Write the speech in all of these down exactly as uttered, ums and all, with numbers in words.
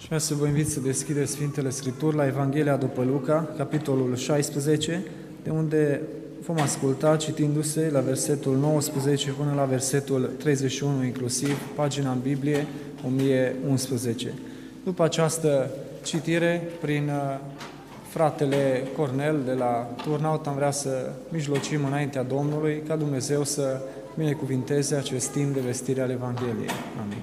Și vreau să vă invit să deschideți Sfintele Scripturi la Evanghelia după Luca, capitolul șaisprezece, de unde vom asculta citindu-se la versetul nouăsprezece până la versetul treizeci și unu inclusiv, pagina în Biblie o mie unsprezece. După această citire, prin fratele Cornel de la Turnaut, am vrea să mijlocim înaintea Domnului ca Dumnezeu să binecuvinteze acest timp de vestire al Evangheliei. Amin.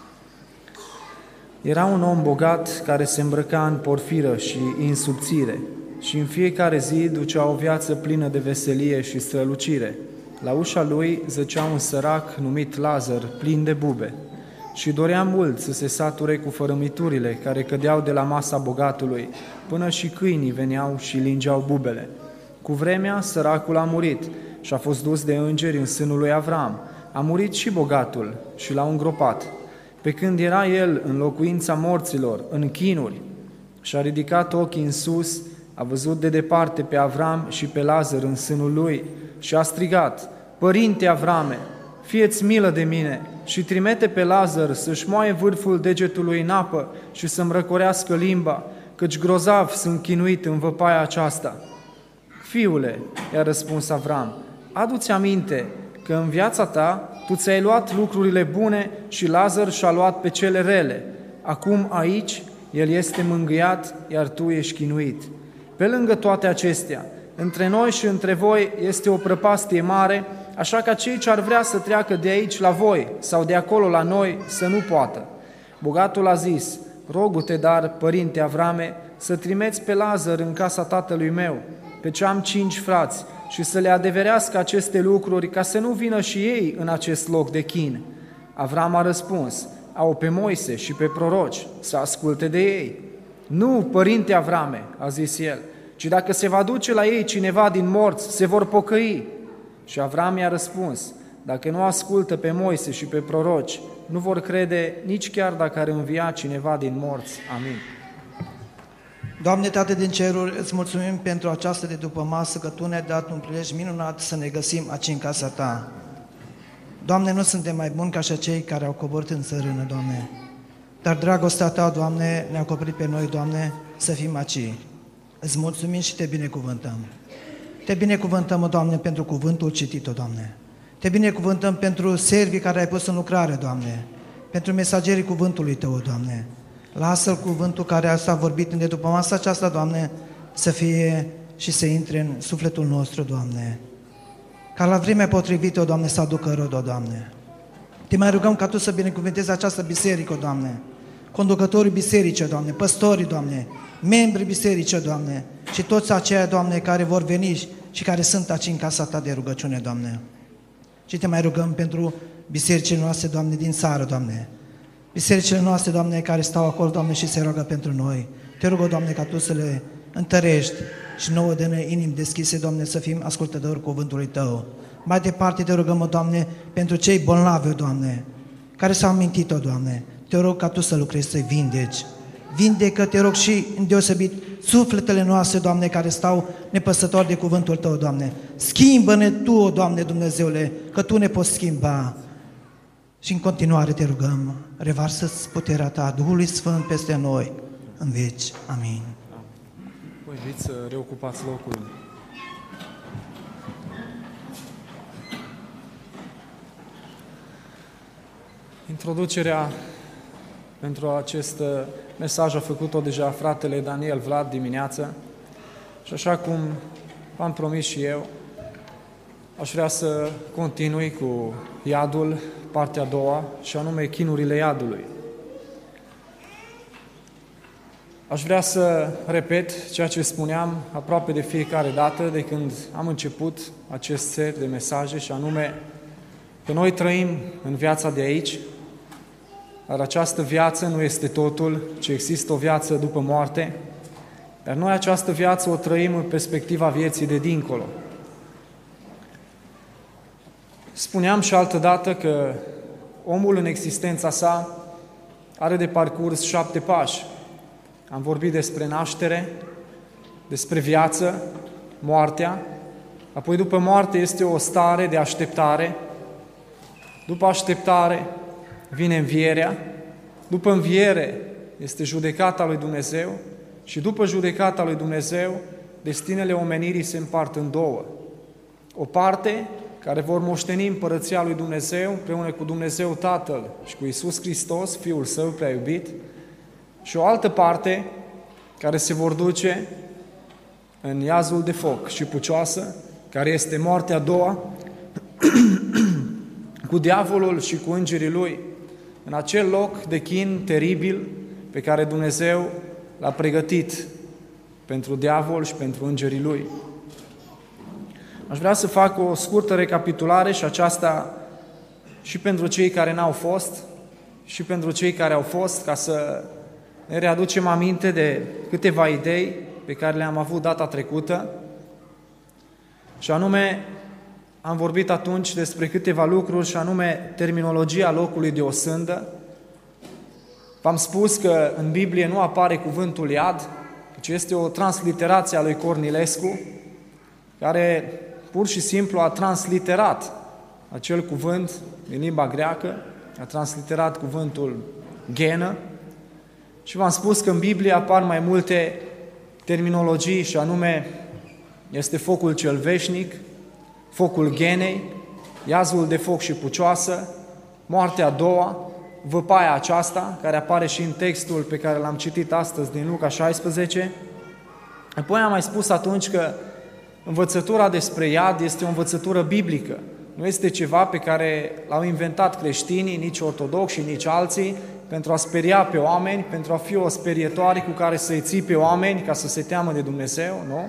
Era un om bogat care se îmbrăca în porfiră și insubțire și în fiecare zi ducea o viață plină de veselie și strălucire. La ușa lui zăcea un sărac numit Lazar, plin de bube, și dorea mult să se sature cu fărâmiturile care cădeau de la masa bogatului, până și câinii veneau și lingeau bubele. Cu vremea, săracul a murit și a fost dus de îngeri în sânul lui Avram. A murit și bogatul și l-au îngropat. Pe când era el în locuința morților, în chinuri, și-a ridicat ochii în sus, a văzut de departe pe Avram și pe Lazar în sânul lui și a strigat: Părinte Avrame, fie-ți milă de mine și trimite pe Lazar să-și moaie vârful degetului în apă și să-mi răcorească limba, căci grozav sunt chinuit în văpaia aceasta. Fiule, i-a răspuns Avram, adu-ți aminte că în viața ta tu ți-ai luat lucrurile bune și Lazar și-a luat pe cele rele. Acum aici el este mângâiat, iar tu ești chinuit. Pe lângă toate acestea, între noi și între voi este o prăpastie mare, așa ca cei ce ar vrea să treacă de aici la voi sau de acolo la noi să nu poată. Bogatul a zis: rogu-te, dar, părinte Avrame, să trimeți pe Lazar în casa tatălui meu, pe ce am cinci frați, și să le adeverească aceste lucruri, ca să nu vină și ei în acest loc de chin. Avram a răspuns: au pe Moise și pe proroci, să asculte de ei. Nu, părinte Avrame, a zis el, ci dacă se va duce la ei cineva din morți, se vor pocăi. Și Avram i-a răspuns: dacă nu ascultă pe Moise și pe proroci, nu vor crede nici chiar dacă ar învia cineva din morți. Amin. Doamne, Tată din ceruri, îți mulțumim pentru această de după masă, că Tu ne-ai dat un prilej minunat să ne găsim aici în casa Ta. Doamne, nu suntem mai buni ca și cei care au coborât în țărână, Doamne, dar dragostea Ta, Doamne, ne-a acoperit pe noi, Doamne, să fim aici. Îți mulțumim și Te binecuvântăm. Te binecuvântăm, Doamne, pentru cuvântul citit, Doamne. Te binecuvântăm pentru servii care ai pus în lucrare, Doamne, pentru mesagerii cuvântului Tău, Doamne. Lasă-L cuvântul care s-a vorbit în de după masa aceasta, Doamne, să fie și să intre în sufletul nostru, Doamne. Ca la vremea potrivită, Doamne, să aducă rod, Doamne. Te mai rugăm ca Tu să binecuvântezi această biserică, Doamne, conducătorii bisericii, Doamne, păstorii, Doamne, membrii bisericii, Doamne, și toți aceia, Doamne, care vor veni și care sunt aici în casa Ta de rugăciune, Doamne. Și Te mai rugăm pentru bisericile noastre, Doamne, din țară, Doamne. Bisericile noastre, Doamne, care stau acolo, Doamne, și se roagă pentru noi. Te rog, Doamne, ca Tu să le întărești și nouă de inimi deschise, Doamne, să fim ascultători cuvântului Tău. Mai departe Te rugăm, Doamne, pentru cei bolnavi, Doamne, care s-au mintit, Doamne. Te rog ca Tu să lucrezi, să-i vindeci. Vindecă, Te rog, și îndeosebit sufletele noastre, Doamne, care stau nepăsători de cuvântul Tău, Doamne. Schimbă-ne Tu, Doamne Dumnezeule, că Tu ne poți schimba. Și în continuare Te rugăm, revarsă-ți puterea Ta, Duhului Sfânt peste noi, în veci. Amin. Vă invit să reocupați locul. Introducerea pentru acest mesaj a făcut-o deja fratele Daniel Vlad dimineață și așa cum v-am promis și eu, aș vrea să continui cu iadul, partea a doua, și anume chinurile iadului. Aș vrea să repet ceea ce spuneam aproape de fiecare dată de când am început acest set de mesaje, și anume că noi trăim în viața de aici, dar această viață nu este totul, ci există o viață după moarte, dar noi această viață o trăim în perspectiva vieții de dincolo. Spuneam și altădată că omul în existența sa are de parcurs șapte pași. Am vorbit despre naștere, despre viață, moartea, apoi după moarte este o stare de așteptare, după așteptare vine învierea, după înviere este judecata lui Dumnezeu și după judecata lui Dumnezeu, destinele omenirii se împart în două. O parte care vor moșteni împărăția lui Dumnezeu împreună cu Dumnezeu Tatăl și cu Iisus Hristos, Fiul Său prea iubit, și o altă parte care se vor duce în iazul de foc și pucioasă, care este moartea a doua, cu diavolul și cu îngerii lui, în acel loc de chin teribil pe care Dumnezeu l-a pregătit pentru diavol și pentru îngerii lui. Aș vrea să fac o scurtă recapitulare și aceasta și pentru cei care n-au fost și pentru cei care au fost, ca să ne readucem aminte de câteva idei pe care le-am avut data trecută. Și anume, am vorbit atunci despre câteva lucruri și anume terminologia locului de osândă. V-am spus că în Biblie nu apare cuvântul iad, ci este o transliterație a lui Cornilescu, care pur și simplu a transliterat acel cuvânt din limba greacă, a transliterat cuvântul ghenă, și v-am spus că în Biblie apar mai multe terminologii și anume este focul cel veșnic, focul ghenei, iazul de foc și pucioasă, moartea a doua, văpaia aceasta, care apare și în textul pe care l-am citit astăzi din Luca șaisprezece. Apoi am mai spus atunci că învățătura despre iad este o învățătură biblică. Nu este ceva pe care l-au inventat creștinii, nici ortodoxi, nici alții, pentru a speria pe oameni, pentru a fi o sperietoare cu care să-i ții pe oameni ca să se teamă de Dumnezeu, nu?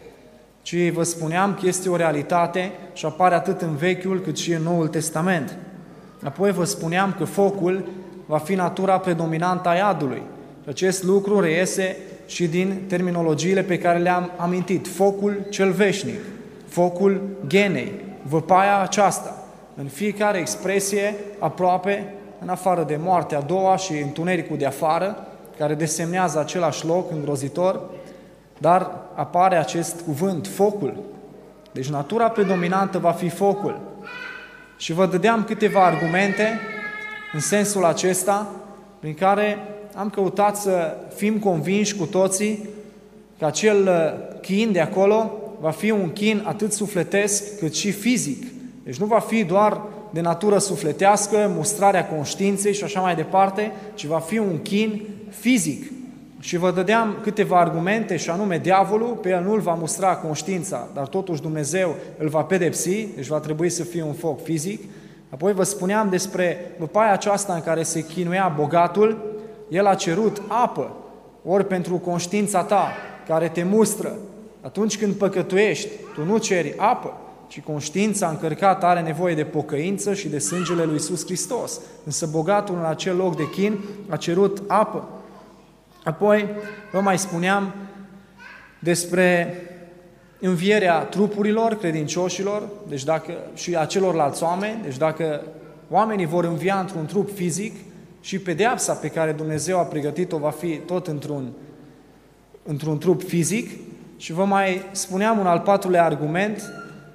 Ci vă spuneam că este o realitate și apare atât în Vechiul cât și în Noul Testament. Apoi vă spuneam că focul va fi natura predominantă a iadului. Și acest lucru reiese și din terminologiile pe care le-am amintit. Focul cel veșnic, focul ghenei, văpaia aceasta. În fiecare expresie, aproape, în afară de moartea a doua și întunericul de afară, care desemnează același loc îngrozitor, dar apare acest cuvânt, focul. Deci natura predominantă va fi focul. Și vă dădeam câteva argumente în sensul acesta, prin care am căutat să fim convinși cu toții că acel chin de acolo va fi un chin atât sufletesc cât și fizic. Deci nu va fi doar de natură sufletească, mustrarea conștiinței și așa mai departe, ci va fi un chin fizic. Și vă dădeam câteva argumente, și anume diavolul, pe el nu-l va mustra conștiința, dar totuși Dumnezeu îl va pedepsi, deci va trebui să fie un foc fizic. Apoi vă spuneam despre văpaia aceasta în care se chinuia bogatul, el a cerut apă, ori pentru conștiința ta, care te mustră. Atunci când păcătuiești, tu nu ceri apă, ci conștiința încărcată are nevoie de pocăință și de sângele lui Iisus Hristos. Însă bogatul în acel loc de chin a cerut apă. Apoi vă mai spuneam despre învierea trupurilor credincioșilor, deci dacă, și a celorlalți oameni, deci dacă oamenii vor învia într-un trup fizic, și pedeapsa pe care Dumnezeu a pregătit-o va fi tot într-un, într-un trup fizic. Și vă mai spuneam un al patrulea argument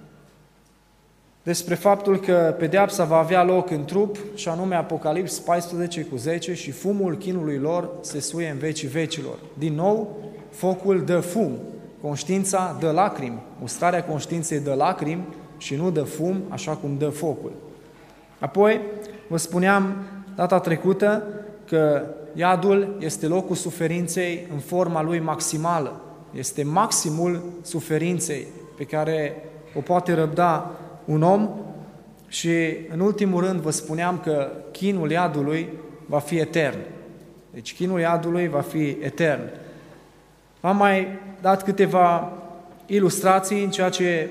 despre faptul că pedeapsa va avea loc în trup, și anume Apocalips paisprezece cu zece, și fumul chinului lor se suie în vecii vecilor. Din nou, focul dă fum, conștiința dă lacrimi, mustrarea conștiinței dă lacrimi și nu dă fum, așa cum dă focul. Apoi, vă spuneam data trecută că iadul este locul suferinței în forma lui maximală. Este maximul suferinței pe care o poate răbda un om. Și în ultimul rând vă spuneam că chinul iadului va fi etern. Deci chinul iadului va fi etern. Am mai dat câteva ilustrații în ceea ce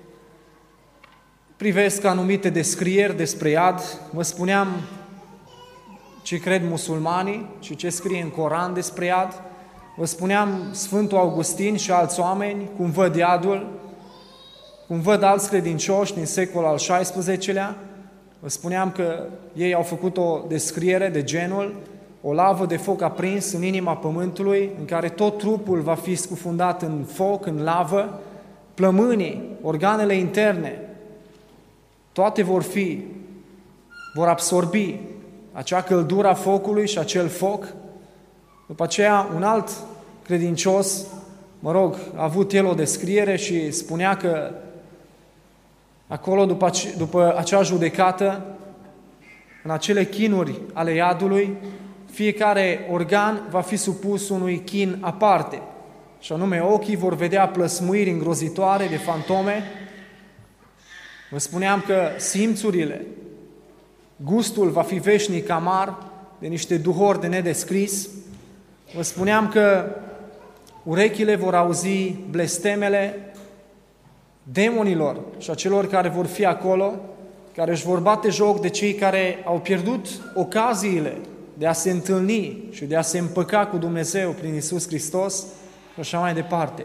privesc anumite descrieri despre iad. Vă spuneam ce cred musulmanii și ce scrie în Coran despre iad. Vă spuneam Sfântul Augustin și alți oameni cum văd iadul, cum văd alți credincioși din secolul al șaisprezecelea. Vă spuneam că ei au făcut o descriere de genul: o lavă de foc aprins în inima pământului, în care tot trupul va fi scufundat în foc, în lavă, plămânii, organele interne, toate vor fi, vor absorbi acea căldură a focului și acel foc, După aceea, un alt credincios, mă rog, a avut el o descriere și spunea că acolo, după, ace- după acea judecată, în acele chinuri ale iadului, fiecare organ va fi supus unui chin aparte. Și anume, ochii vor vedea plăsmuiri îngrozitoare de fantome. Vă spuneam că simțurile, gustul va fi veșnic amar de niște duhori de nedescris. Vă spuneam că urechile vor auzi blestemele demonilor și a celor care vor fi acolo, care își vor bate joc de cei care au pierdut ocaziile de a se întâlni și de a se împăca cu Dumnezeu prin Iisus Hristos și așa mai departe.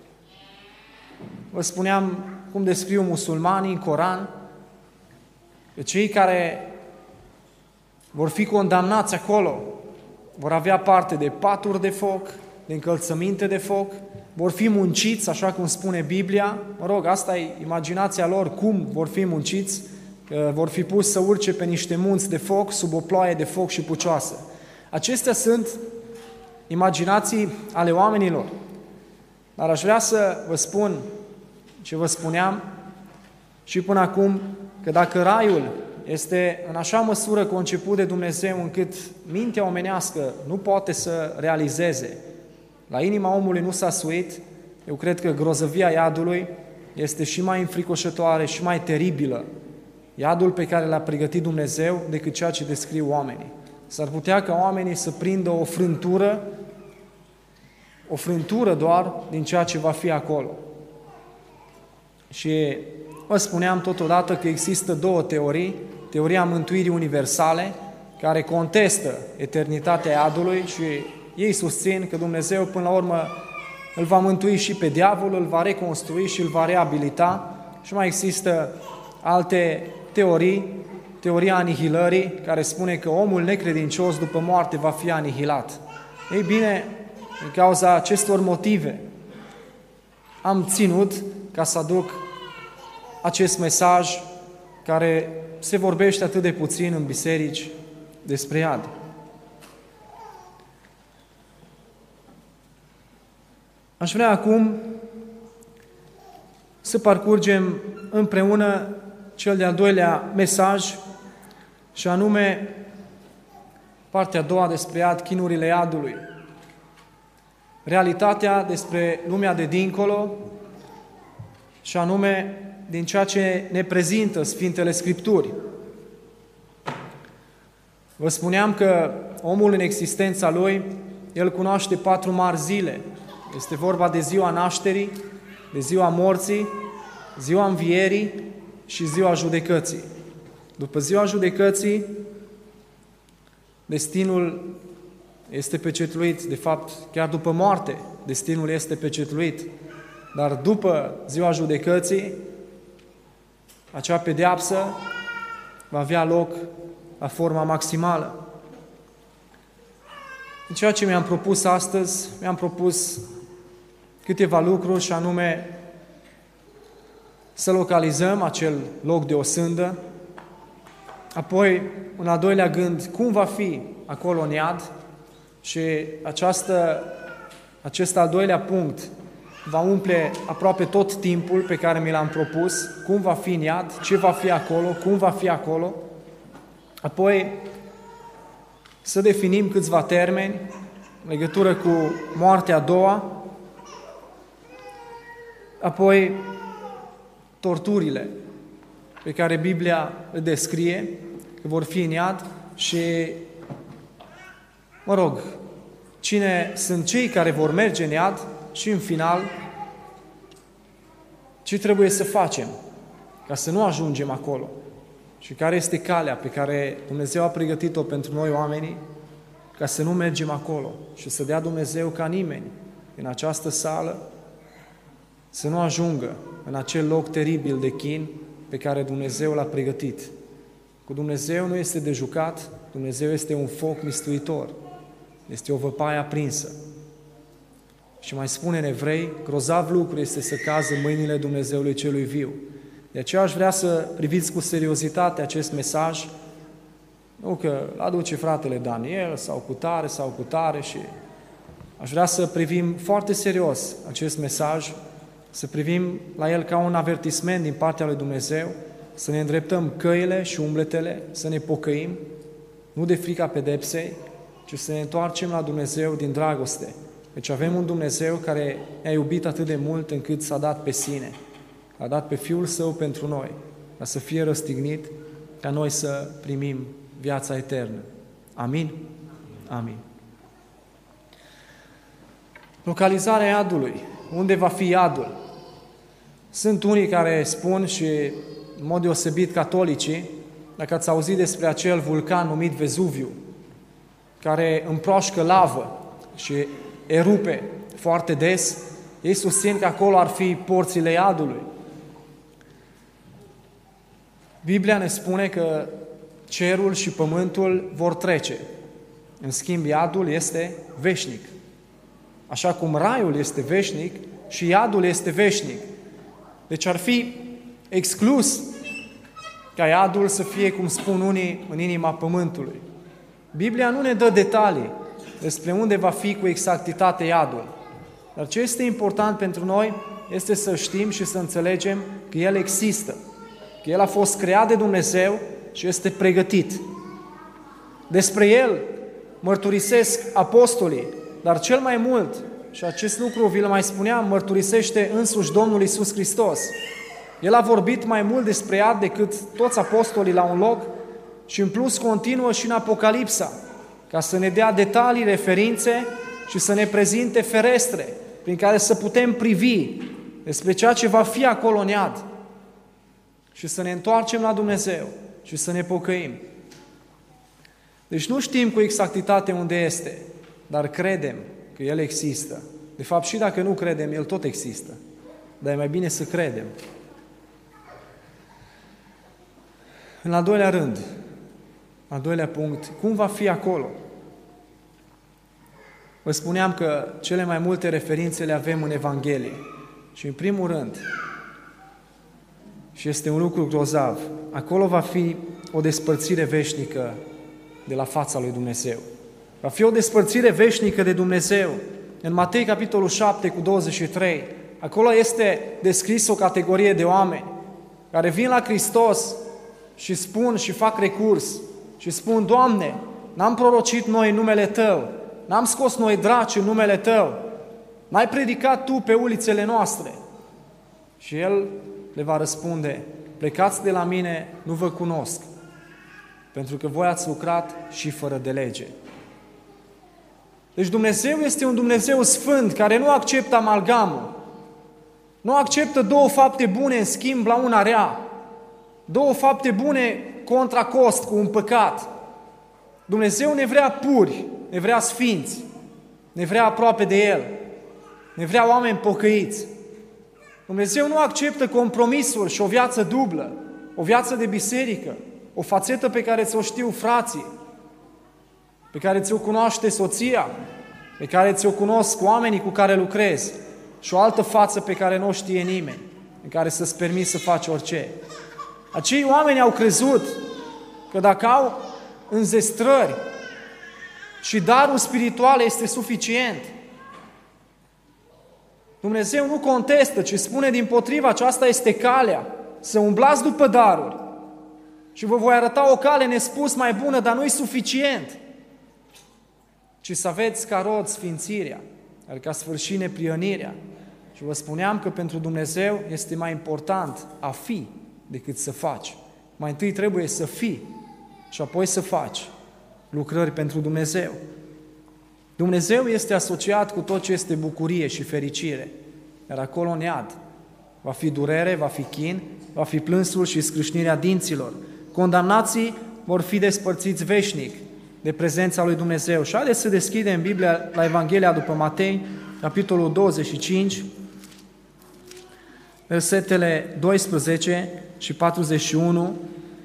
Vă spuneam cum descriu musulmanii în Coran, că cei care vor fi condamnați acolo vor avea parte de paturi de foc, de încălțăminte de foc, vor fi munciți, așa cum spune Biblia. Mă rog, asta e imaginația lor, cum vor fi munciți, că vor fi pus să urce pe niște munți de foc, sub o ploaie de foc și pucioasă. Acestea sunt imaginații ale oamenilor. Dar aș vrea să vă spun ce vă spuneam și până acum, că dacă raiul este în așa măsură conceput de Dumnezeu încât mintea omenească nu poate să realizeze, la inima omului nu s-a suit, eu cred că grozăvia iadului este și mai înfricoșătoare și mai teribilă, iadul pe care l-a pregătit Dumnezeu, decât ceea ce descriu oamenii. S-ar putea ca oamenii să prindă o frântură, o frântură doar din ceea ce va fi acolo. Și vă spuneam totodată că există două teorii, teoria mântuirii universale, care contestă eternitatea iadului și ei susțin că Dumnezeu până la urmă îl va mântui și pe diavol, îl va reconstrui și îl va reabilita. Și mai există alte teorii, teoria anihilării, care spune că omul necredincios după moarte va fi anihilat. Ei bine, din cauza acestor motive, am ținut ca să aduc acest mesaj care se vorbește atât de puțin în biserici despre iad. Aș vrea acum să parcurgem împreună cel de-al doilea mesaj, și anume partea a doua despre iad, chinurile iadului. Realitatea despre lumea de dincolo, și anume din ceea ce ne prezintă Sfintele Scripturi. Vă spuneam că omul în existența lui, el cunoaște patru mari zile. Este vorba de ziua nașterii, de ziua morții, ziua învierii și ziua judecății. După ziua judecății, destinul este pecetluit. De fapt, chiar după moarte, destinul este pecetluit. Dar după ziua judecății, acea pedeapsă va avea loc la forma maximală. În ceea ce mi-am propus astăzi, mi-am propus câteva lucruri, și anume să localizăm acel loc de osândă, apoi, în al doilea gând, cum va fi acolo în iad, și această, acest al doilea punct va umple aproape tot timpul pe care mi l-am propus, cum va fi în iad, ce va fi acolo, cum va fi acolo. Apoi să definim câțiva termeni în legătură cu moartea a doua, apoi torturile pe care Biblia le descrie, că vor fi în iad, și, mă rog, cine sunt cei care vor merge în iad și, în final, ce trebuie să facem ca să nu ajungem acolo și care este calea pe care Dumnezeu a pregătit-o pentru noi oamenii ca să nu mergem acolo și să dea Dumnezeu ca nimeni în această sală să nu ajungă în acel loc teribil de chin pe care Dumnezeu l-a pregătit. Cu Dumnezeu nu este de jucat, Dumnezeu este un foc mistuitor, este o văpaie aprinsă. Și mai spune în Evrei, grozav lucru este să cază în mâinile Dumnezeului celui viu. De aceea aș vrea să priviți cu seriozitate acest mesaj, nu că îl aduce fratele Daniel sau cu tare sau cu tare și Aș vrea să privim foarte serios acest mesaj, să privim la el ca un avertisment din partea lui Dumnezeu, să ne îndreptăm căile și umbletele, să ne pocăim, nu de frica pedepsei, ci să ne întoarcem la Dumnezeu din dragoste. Deci avem un Dumnezeu care ne-a iubit atât de mult încât s-a dat pe sine. A dat pe Fiul Său pentru noi, ca să fie răstignit, ca noi să primim viața eternă. Amin? Amin. Localizarea iadului. Unde va fi iadul? Sunt unii care spun, și în mod deosebit catolicii, dacă ați auzit despre acel vulcan numit Vezuviu, care împroașcă lavă și erupe foarte des, ei susțin că acolo ar fi porțile iadului. Biblia ne spune că cerul și pământul vor trece. În schimb, iadul este veșnic. Așa cum raiul este veșnic și iadul este veșnic. Deci ar fi exclus ca iadul să fie, cum spun unii, în inima pământului. Biblia nu ne dă detalii despre unde va fi cu exactitate iadul. Dar ce este important pentru noi este să știm și să înțelegem că el există, că el a fost creat de Dumnezeu și este pregătit. Despre el mărturisesc apostolii, dar cel mai mult, și acest lucru vi-l mai spuneam, mărturisește însuși Domnul Iisus Hristos. El a vorbit mai mult despre iad decât toți apostolii la un loc și în plus continuă și în Apocalipsa, ca să ne dea detalii, referințe și să ne prezinte ferestre prin care să putem privi despre ceea ce va fi acolo în iad și să ne întoarcem la Dumnezeu și să ne pocăim. Deci nu știm cu exactitate unde este, dar credem că El există. De fapt, și dacă nu credem, El tot există. Dar e mai bine să credem. În al doilea rând, al doilea punct, cum va fi acolo? Vă spuneam că cele mai multe referințe le avem în Evanghelie. Și în primul rând, și este un lucru grozav, acolo va fi o despărțire veșnică de la fața lui Dumnezeu. Va fi o despărțire veșnică de Dumnezeu. În Matei, capitolul șapte, cu douăzeci și trei, acolo este descris o categorie de oameni care vin la Hristos și spun și fac recurs și spun: Doamne, n-am prorocit noi în numele Tău, n-am scos noi draci în numele Tău, n-ai predicat Tu pe ulițele noastre. Și El le va răspunde: plecați de la mine, nu vă cunosc, pentru că voi ați lucrat și fără de lege. Deci Dumnezeu este un Dumnezeu sfânt, care nu acceptă amalgamul, nu acceptă două fapte bune în schimb la una rea, două fapte bune contra cost cu un păcat. Dumnezeu ne vrea puri, ne vrea sfinți, ne vrea aproape de El, ne vrea oameni pocăiți. Dumnezeu nu acceptă compromisuri și o viață dublă, o viață de biserică, o fațetă pe care ți-o știu frații, pe care ți-o cunoaște soția, pe care ți-o cunosc oamenii cu care lucrezi și o altă față pe care nu o știe nimeni, în care să-ți permiți să faci orice. Acei oameni au crezut că dacă au înzestrări și darul spiritual este suficient. Dumnezeu nu contestă, ci spune dimpotrivă: aceasta este calea, să umblați după daruri și vă voi arăta o cale nespus mai bună, dar nu e suficient, ci să aveți ca rod sfințirea, adică ca sfârșit neprihănirea. Și vă spuneam că pentru Dumnezeu este mai important a fi decât să faci. Mai întâi trebuie să fii și apoi să faci lucrări pentru Dumnezeu. Dumnezeu este asociat cu tot ce este bucurie și fericire, iar acolo în iad va fi durere, va fi chin, va fi plânsul și scrâșnirea dinților. Condamnații vor fi despărțiți veșnic de prezența lui Dumnezeu. Și haideți să deschidem Biblia la Evanghelia după Matei, capitolul douăzeci și cinci, versetele doisprezece și patruzeci și unu.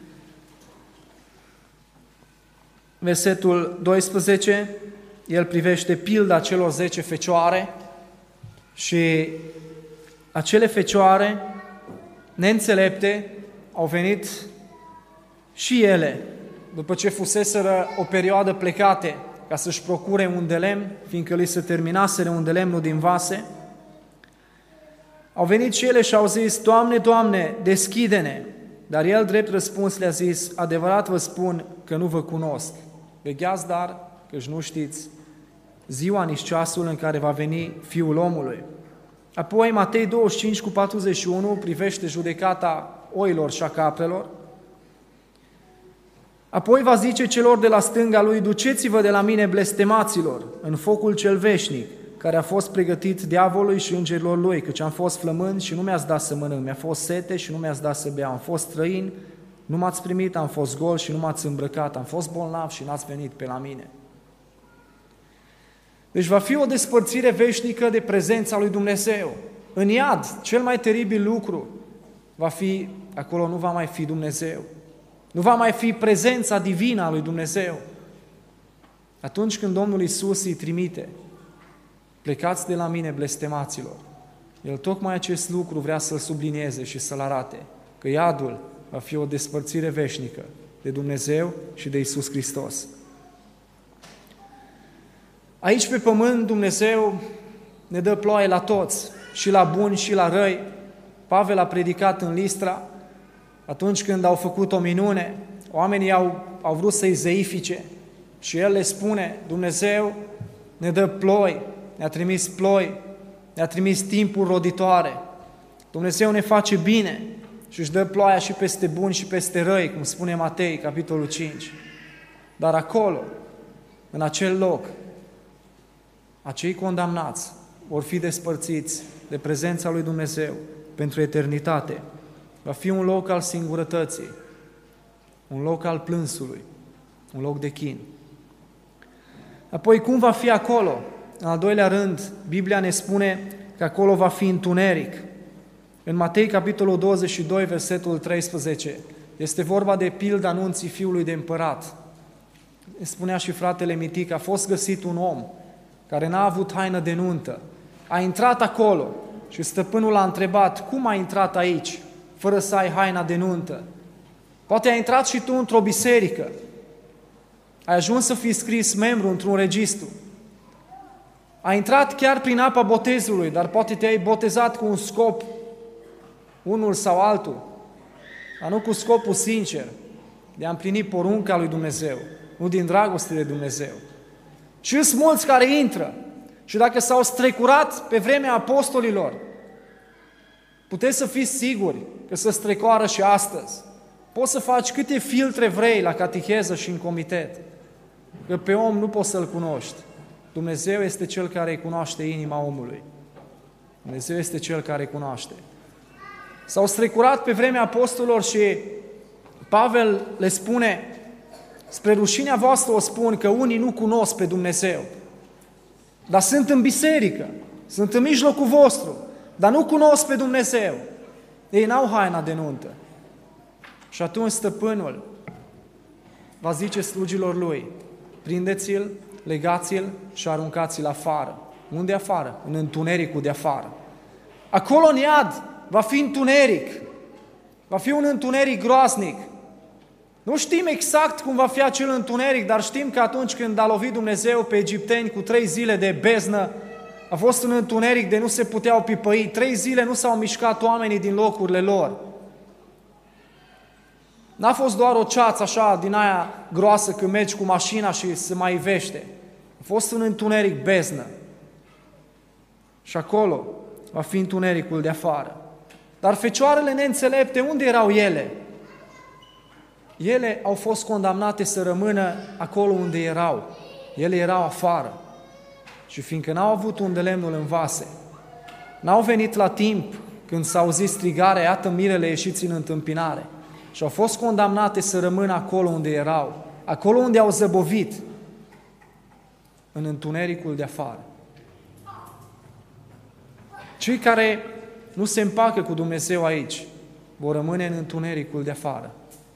Versetul doisprezece, el privește pilda celor zece fecioare și acele fecioare neînțelepte au venit și ele, după ce fuseseră o perioadă plecate ca să-și procure un de lemn, fiindcă li se terminaseră un de lemnul din vase. Au venit și ele și au zis: Doamne, Doamne, deschide-ne! Dar el, drept răspuns, le-a zis: adevărat vă spun că nu vă cunosc. Vegheați dar, căci nu știți ziua nici ceasul în care va veni Fiul omului. Apoi Matei douăzeci și cinci cu patruzeci și unu privește judecata oilor și a caprelor. Apoi va zice celor de la stânga lui: duceți-vă de la mine, blestemaților, în focul cel veșnic, care a fost pregătit diavolului și îngerilor lui, căci am fost flămând și nu mi-ați dat să mănânc, mi-a fost sete și nu mi-ați dat să beau, am fost străin, nu m-ați primit, am fost gol și nu m-ați îmbrăcat, am fost bolnav și n-ați venit pe la mine. Deci va fi o despărțire veșnică de prezența lui Dumnezeu. În iad, cel mai teribil lucru va fi, acolo nu va mai fi Dumnezeu. Nu va mai fi prezența divină a lui Dumnezeu. Atunci când Domnul Iisus îi trimite: plecați de la mine, blestemaților, El tocmai acest lucru vrea să-l sublinieze și să-l arate, că iadul va fi o despărțire veșnică de Dumnezeu și de Iisus Hristos. Aici pe pământ Dumnezeu ne dă ploaie la toți, și la buni și la răi. Pavel a predicat în Listra, atunci când au făcut o minune, oamenii au, au vrut să-i zeifice și el le spune: Dumnezeu ne dă ploi, ne-a trimis ploi, ne-a trimis timpuri roditoare, Dumnezeu ne face bine și își dă ploaia și peste buni și peste răi, cum spune Matei, capitolul cinci. Dar acolo, în acel loc, acei condamnați vor fi despărțiți de prezența lui Dumnezeu pentru eternitate. Va fi un loc al singurătății, un loc al plânsului, un loc de chin. Apoi, cum va fi acolo? În al doilea rând, Biblia ne spune că acolo va fi întuneric. În Matei, capitolul douăzeci și doi, versetul treisprezece, este vorba de pilda anunții fiului de împărat. Spunea și fratele Mitic: a fost găsit un om care n-a avut haină de nuntă. A intrat acolo și stăpânul l-a întrebat: cum ai intrat aici, fără să ai haina de nuntă? Poate ai intrat și tu într-o biserică. Ai ajuns să fii scris membru într-un registru. Ai intrat chiar prin apa botezului, dar poate te-ai botezat cu un scop, unul sau altul, dar nu cu scopul sincer de a împlini porunca lui Dumnezeu, nu din dragoste de Dumnezeu. Și sunt mulți care intră și dacă s-au strecurat pe vremea apostolilor, puteți să fiți siguri că se strecoară și astăzi. Poți să faci câte filtre vrei la cateheză și în comitet, că pe om nu poți să-l cunoști. Dumnezeu este Cel care cunoaște inima omului. Dumnezeu este Cel care cunoaște. S-au strecurat pe vremea apostolilor și Pavel le spune: spre rușinea voastră o spun că unii nu cunosc pe Dumnezeu, dar sunt în biserică, sunt în mijlocul vostru, dar nu cunosc pe Dumnezeu. Ei n-au haina de nuntă. Și atunci stăpânul va zice slugilor lui: prindeți-l, legați-l și aruncați-l afară. Unde afară? În întunericul de afară. Acolo în iad va fi întuneric. Va fi un întuneric groaznic. Nu știm exact cum va fi acel întuneric, dar știm că atunci când a lovit Dumnezeu pe egipteni cu trei zile de beznă, a fost un întuneric de nu se puteau pipăi. Trei zile nu s-au mișcat oamenii din locurile lor. N-a fost doar o ceață așa din aia groasă când mergi cu mașina și se mai ivește. A fost un întuneric beznă. Și acolo va fi întunericul de afară. Dar fecioarele neînțelepte, unde erau ele? Ele au fost condamnate să rămână acolo unde erau. Ele erau afară. Și fiindcă n-au avut unde lemnul în vase, n-au venit la timp când s-a auzit strigarea: iată mirele ieșiți în întâmpinare. Și au fost condamnate să rămână acolo unde erau, acolo unde au zăbovit, în întunericul de afară. Cei care nu se împacă cu Dumnezeu aici vor rămâne în întunericul de afară.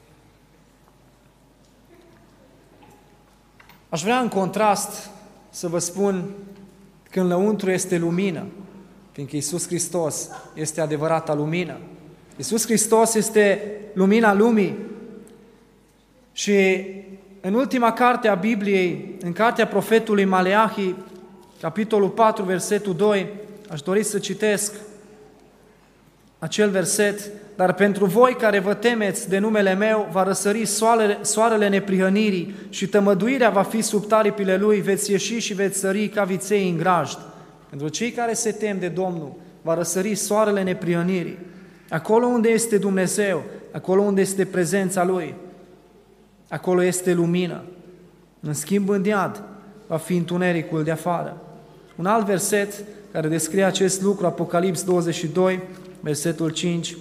Aș vrea în contrast să vă spun că în lăuntru este lumină, fiindcă Iisus Hristos este adevărata lumină. Iisus Hristos este lumina lumii și în ultima carte a Bibliei, în cartea profetului Maleahi, capitolul patru, versetul doi, aș dori să citesc acel verset: dar pentru voi care vă temeți de numele meu, va răsări soarele, soarele neprihănirii și tămăduirea va fi sub taripile lui, veți ieși și veți sări ca viței în grajd. Pentru cei care se tem de Domnul, va răsări soarele neprihănirii. Acolo unde este Dumnezeu, acolo unde este prezența Lui, acolo este lumină. În schimb, în iad va fi întunericul de afară. Un alt verset care descrie acest lucru, Apocalips douăzeci și doi, versetul cinci,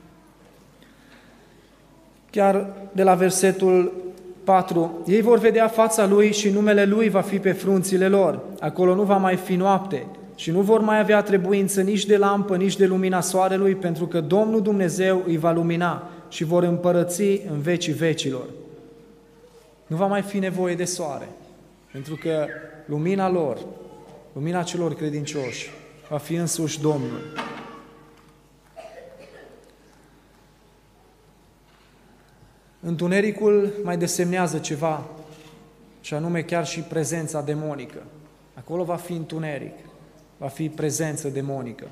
chiar de la versetul patru, ei vor vedea fața Lui și numele Lui va fi pe frunțile lor. Acolo nu va mai fi noapte și nu vor mai avea trebuință nici de lampă, nici de lumina soarelui, pentru că Domnul Dumnezeu îi va lumina și vor împărăți în vecii vecilor. Nu va mai fi nevoie de soare, pentru că lumina lor, lumina celor credincioși, va fi însuși Domnul. Întunericul mai desemnează ceva, și anume chiar și prezența demonică. Acolo va fi întuneric, va fi prezență demonică.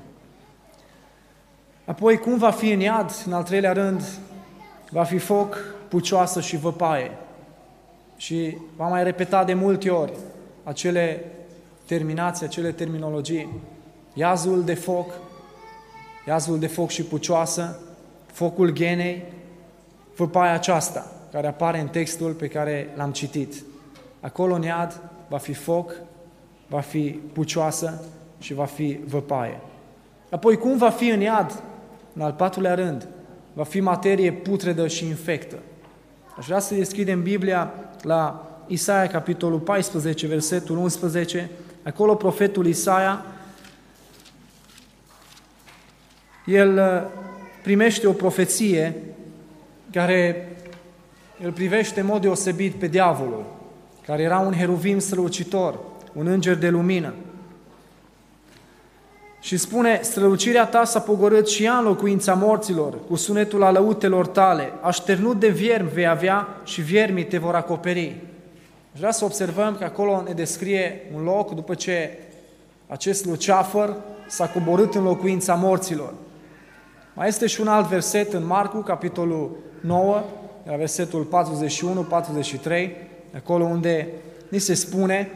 Apoi, cum va fi în iad? În al treilea rând, va fi foc, pucioasă și văpaie. Și v-am mai repetat de multe ori acele terminații, acele terminologii. Iazul de foc, iazul de foc și pucioasă, focul ghenei, văpaia aceasta, care apare în textul pe care l-am citit. Acolo în iad va fi foc, va fi pucioasă și va fi văpaie. Apoi, cum va fi în iad? În al patrulea rând, va fi materie putredă și infectă. Aș vrea să deschidem Biblia la Isaia, capitolul paisprezece, versetul unsprezece. Acolo profetul Isaia, el primește o profeție care îl privește în mod deosebit pe diavolul, care era un heruvim strălucitor, un înger de lumină. Și spune: strălucirea ta s-a pogorât și ea în locuința morților, cu sunetul alăutelor tale, așternut de viermi vei avea și viermii te vor acoperi. Aș vrea să observăm că acolo ne descrie un loc după ce acest luceafăr s-a coborât în locuința morților. Mai este și un alt verset în Marcu, capitolul nouă, la versetul patruzeci și unu patruzeci și trei, acolo unde ni se spune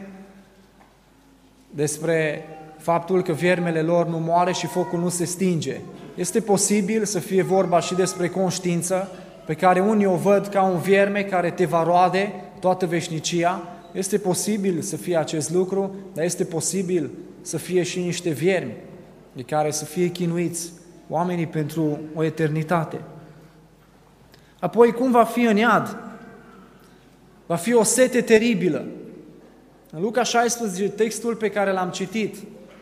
despre faptul că viermele lor nu moare și focul nu se stinge. Este posibil să fie vorba și despre conștiință, pe care unii o văd ca un vierme care te va roade toată veșnicia. Este posibil să fie acest lucru, dar este posibil să fie și niște viermi de care să fie chinuiți oamenii pentru o eternitate. Apoi, cum va fi în iad? Va fi o sete teribilă. În Luca șaisprezece, textul pe care l-am citit,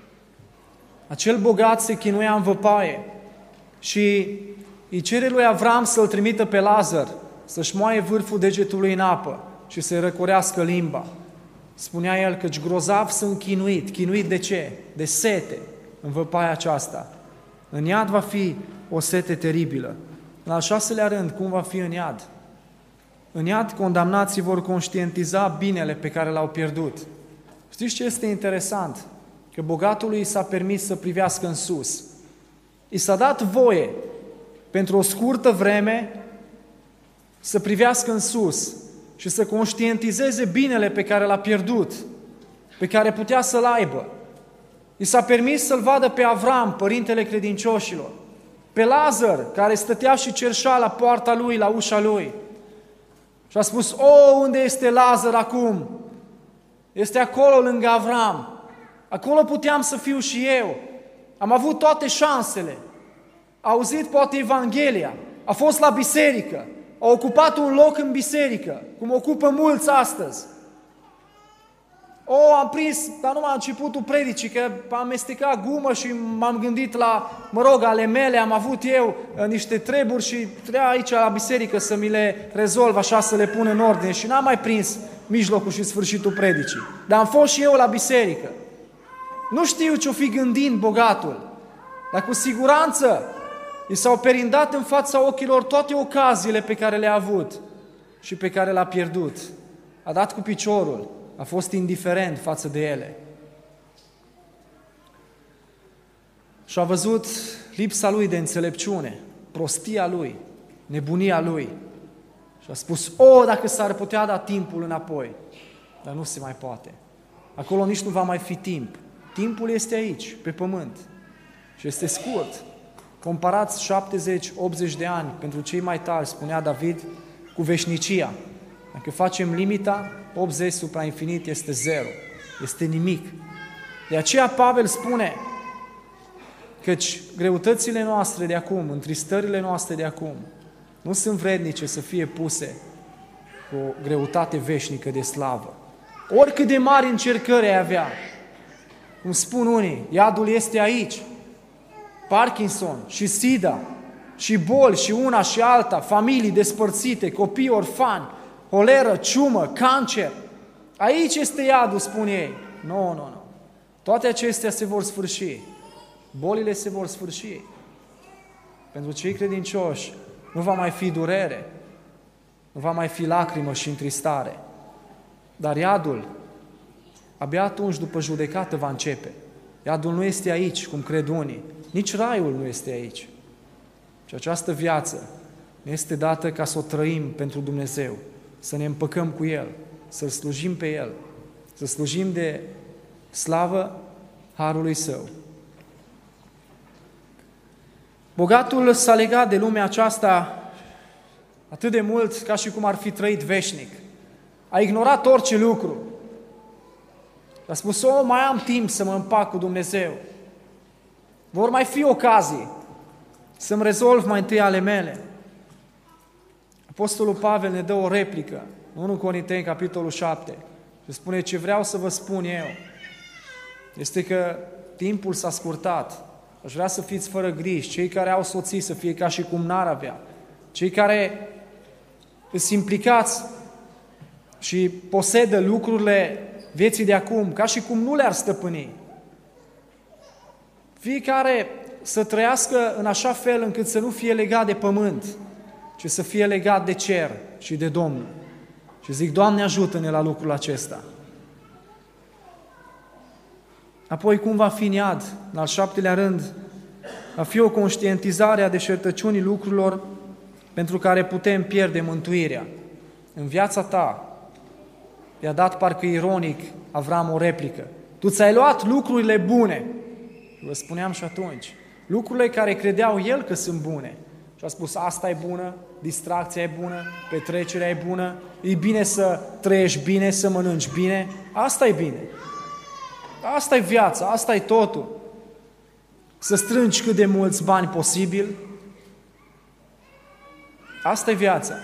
acel bogat se chinuia în văpaie și îi cere lui Avram să-l trimită pe Lazar, să-și moaie vârful degetului în apă și să-i răcorească limba. Spunea el căci grozav sunt chinuit. Chinuit de ce? De sete în văpaia aceasta. În iad va fi o sete teribilă. În al șaselea rând, cum va fi în iad? În iad, condamnații vor conștientiza binele pe care l-au pierdut. Știți ce este interesant? Că bogatului i s-a permis să privească în sus. I s-a dat voie, pentru o scurtă vreme, să privească în sus și să conștientizeze binele pe care l-a pierdut, pe care putea să-l aibă. I s-a permis să-l vadă pe Avram, părintele credincioșilor, pe Lazar, care stătea și cerșea la poarta lui, la ușa lui. Și a spus: o, unde este Lazar acum? Este acolo lângă Avram. Acolo puteam să fiu și eu. Am avut toate șansele. A auzit poate Evanghelia. A fost la biserică. A ocupat un loc în biserică, cum ocupă mulți astăzi. O, am prins, dar numai la începutul predicii, că am amestecat gumă și m-am gândit la, mă rog, ale mele, am avut eu niște treburi și trebuia aici la biserică să mi le rezolv, așa, să le pun în ordine și n-am mai prins mijlocul și sfârșitul predicii. Dar am fost și eu la biserică. Nu știu ce-o fi gândind bogatul, dar cu siguranță i s-au perindat în fața ochilor toate ocaziile pe care le-a avut și pe care le-a pierdut. a dat cu piciorul, a fost indiferent față de ele. Și a văzut lipsa lui de înțelepciune, prostia lui, nebunia lui. Și a spus, o, dacă s-ar putea da timpul înapoi. Dar nu se mai poate. Acolo nici nu va mai fi timp. Timpul este aici, pe pământ. Și este scurt. Comparați șaptezeci optzeci de ani pentru cei mai tari, spunea David, cu veșnicia. Dacă facem limita, optzeci supra infinit este zero. Este nimic. De aceea Pavel spune, căci greutățile noastre de acum, întristările noastre de acum, nu sunt vrednice să fie puse cu o greutate veșnică de slavă. Oricât de mari încercări ai avea, cum spun unii, iadul este aici, Parkinson și SIDA, și boli și una și alta, familii despărțite, copii orfani, holeră, ciumă, cancer. Aici este iadul, spun ei. Nu, nu, nu. Toate acestea se vor sfârși. Bolile se vor sfârși. Pentru cei credincioși nu va mai fi durere, nu va mai fi lacrimă și întristare. Dar iadul, abia atunci după judecată va începe. Iadul nu este aici, cum cred unii. Nici raiul nu este aici. Și această viață ne este dată ca să o trăim pentru Dumnezeu, să ne împăcăm cu El, să-L slujim pe El, să slujim de slavă harului Său. Bogatul s-a legat de lumea aceasta atât de mult ca și cum ar fi trăit veșnic. A ignorat orice lucru. A spus, o, mai am timp să mă împac cu Dumnezeu. Vor mai fi ocazii să-mi rezolv mai întâi ale mele. Apostolul Pavel ne dă o replică, în întâi Corinteni, capitolul șapte, și spune, ce vreau să vă spun eu, este că timpul s-a scurtat. Aș vrea să fiți fără griji, cei care au soții să fie ca și cum n-ar avea, cei care îs implicați și posedă lucrurile vieții de acum, ca și cum nu le-ar stăpâni. Fiecare să trăiască în așa fel încât să nu fie legat de pământ, ci să fie legat de cer și de Domnul. Și zic, Doamne, ajută-ne la lucrul acesta. Apoi, cum va fi în iad? În al șaptelea rând, va fi o conștientizare a deșertăciunii lucrurilor pentru care putem pierde mântuirea. În viața ta, i-a dat parcă ironic Avram o replică. Tu ți-ai luat lucrurile bune. Și vă spuneam și atunci, lucrurile care credeau el că sunt bune. Și a spus, asta e bună, distracția e bună, petrecerea e bună, e bine să trăiești bine, să mănânci bine, asta e bine. Asta e viața, asta e totul. Să strângi cât de mulți bani posibil, asta e viața.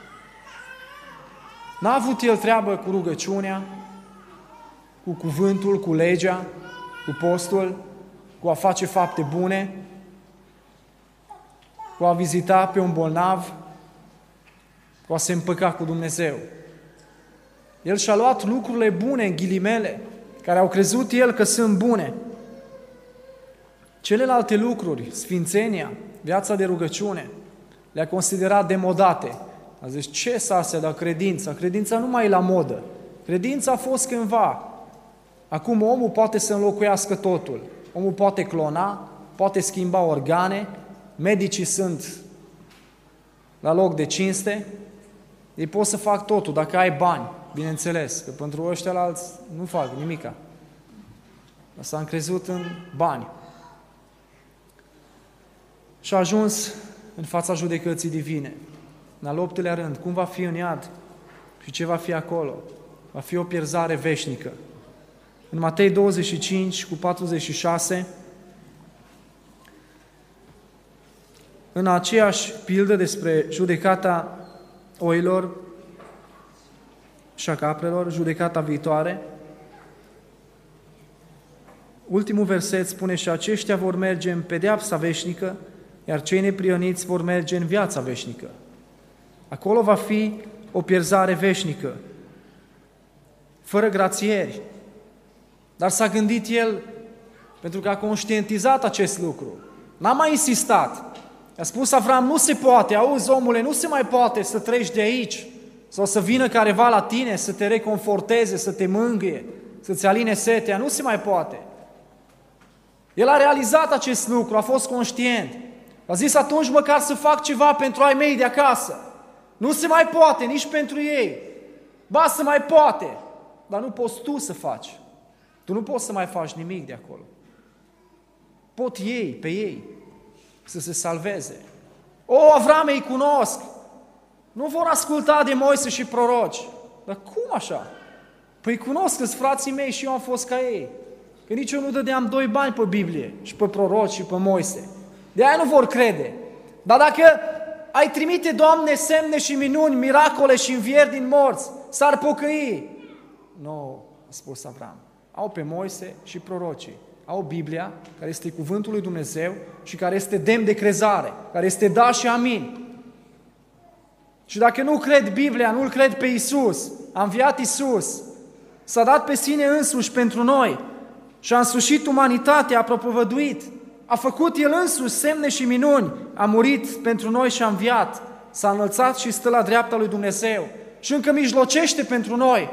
N-a avut el treabă cu rugăciunea, cu cuvântul, cu legea, cu postul, cu a face fapte bune, cu a vizita pe un bolnav, cu a se împăca cu Dumnezeu. El și-a luat lucrurile bune, în ghilimele, care au crezut el că sunt bune. Celelalte lucruri, sfințenia, viața de rugăciune, le-a considerat demodate. A zis, ce s-a astea, dar credința? Credința nu mai e la modă. Credința a fost cândva. Acum omul poate să înlocuiască totul. Omul poate clona, poate schimba organe, medicii sunt la loc de cinste, ei pot să fac totul, dacă ai bani, bineînțeles, că pentru ăștia alți nu fac nimica. Dar s-a încrezut în bani. Și a ajuns în fața judecății divine. În al optelea rând, cum va fi în iad și ce va fi acolo? Va fi o pierzare veșnică. În Matei douăzeci și cinci cu patruzeci și șase, în aceeași pildă despre judecata oilor și a caprelor, judecata viitoare, ultimul verset spune, și aceștia vor merge în pedeapsa veșnică, iar cei neprioniți vor merge în viața veșnică. Acolo va fi o pierzare veșnică, fără grațieri. Dar s-a gândit el, pentru că a conștientizat acest lucru. N-a mai insistat. A spus Avram, nu se poate, auzi omule, nu se mai poate să treci de aici, sau să vină careva la tine să te reconforteze, să te mângâie, să-ți aline setea. Nu se mai poate. El a realizat acest lucru, a fost conștient. A zis atunci măcar să fac ceva pentru ai mei de acasă. Nu se mai poate nici pentru ei. Ba, se mai poate, dar nu poți tu să faci. Tu nu poți să mai faci nimic de acolo. Pot ei, pe ei, să se salveze. O, Avram îi cunosc. Nu vor asculta de Moise și proroci. Dar cum așa? Păi cunosc că-s frații mei și eu am fost ca ei. Că nici eu nu dădeam doi bani pe Biblie și pe proroci și pe Moise. De aia nu vor crede. Dar dacă ai trimite, Doamne, semne și minuni, miracole și învieri din morți, s-ar pocăi. Nu, a spus Avram. Au pe Moise și prorocii. Au Biblia, care este cuvântul lui Dumnezeu și care este demn de crezare, care este da și amin. Și dacă nu cred Biblia, nu-L cred pe Iisus, a înviat Iisus, s-a dat pe sine însuși pentru noi și a însușit umanitatea, a propovăduit, a făcut El însuși semne și minuni, a murit pentru noi și a înviat, s-a înălțat și stă la dreapta lui Dumnezeu și încă mijlocește pentru noi.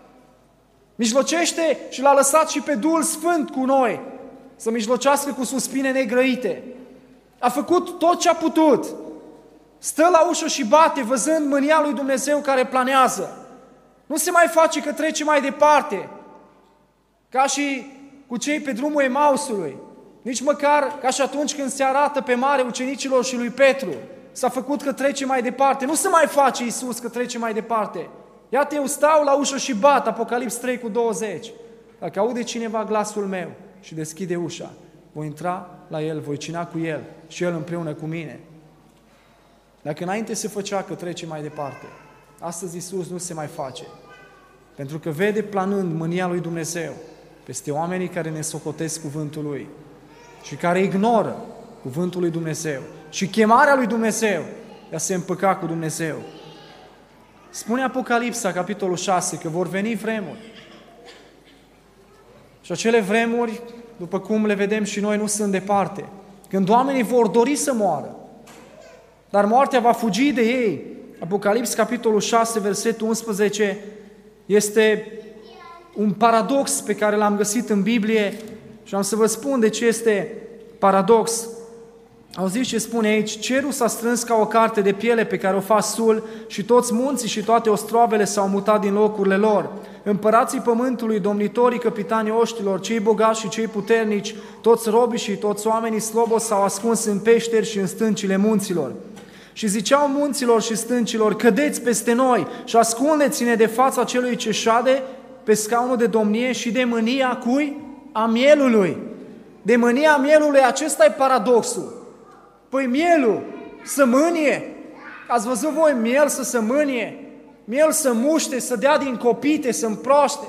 Mijlocește și L-a lăsat și pe Duhul Sfânt cu noi, să mijlocească cu suspine negrăite. A făcut tot ce a putut. Stă la ușă și bate, văzând mânia lui Dumnezeu care planează. Nu se mai face că trece mai departe, ca și cu cei pe drumul Emausului. Nici măcar ca și atunci când se arată pe mare ucenicilor și lui Petru. S-a făcut că trece mai departe. Nu se mai face Iisus că trece mai departe. Iată, eu stau la ușă și bat, Apocalips trei cu douăzeci. Dacă aude cineva glasul meu și deschide ușa, voi intra la el, voi cina cu el și el împreună cu mine. Dacă înainte se făcea că trece mai departe, astăzi Iisus nu se mai face. Pentru că vede planând mânia lui Dumnezeu peste oamenii care ne socotesc cuvântul Lui și care ignoră cuvântul lui Dumnezeu și chemarea lui Dumnezeu de a se împăca cu Dumnezeu. Spune Apocalipsa, capitolul șase, că vor veni vremuri. Și acele vremuri, după cum le vedem și noi, nu sunt departe. Când oamenii vor dori să moară, dar moartea va fugi de ei. Apocalips, capitolul șase, versetul unsprezece, este un paradox pe care l-am găsit în Biblie și am să vă spun de ce este paradox. Auziți ce spune aici? Cerul s-a strâns ca o carte de piele pe care o fac sul și toți munții și toate ostroavele s-au mutat din locurile lor. Împărații pământului, domnitorii, capitanii oștilor, cei bogați și cei puternici, toți robii și toți oamenii slobos s-au ascuns în peșteri și în stâncile munților. Și ziceau munților și stâncilor, cădeți peste noi și ascundeți-ne de fața celui ce șade pe scaunul de domnie și de mânia cui? A mielului. De mânia mielului, acesta e paradoxul. Păi mielul să mânie, ați văzut voi miel să se mânie, miel să muște, să dea din copite, să împroaște.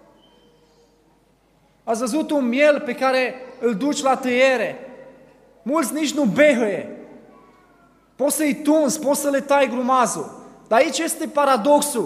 Ați văzut un miel pe care îl duci la tăiere, mulți nici nu behăie, poți să-i tunzi, poți să le tai grumazul, dar aici este paradoxul,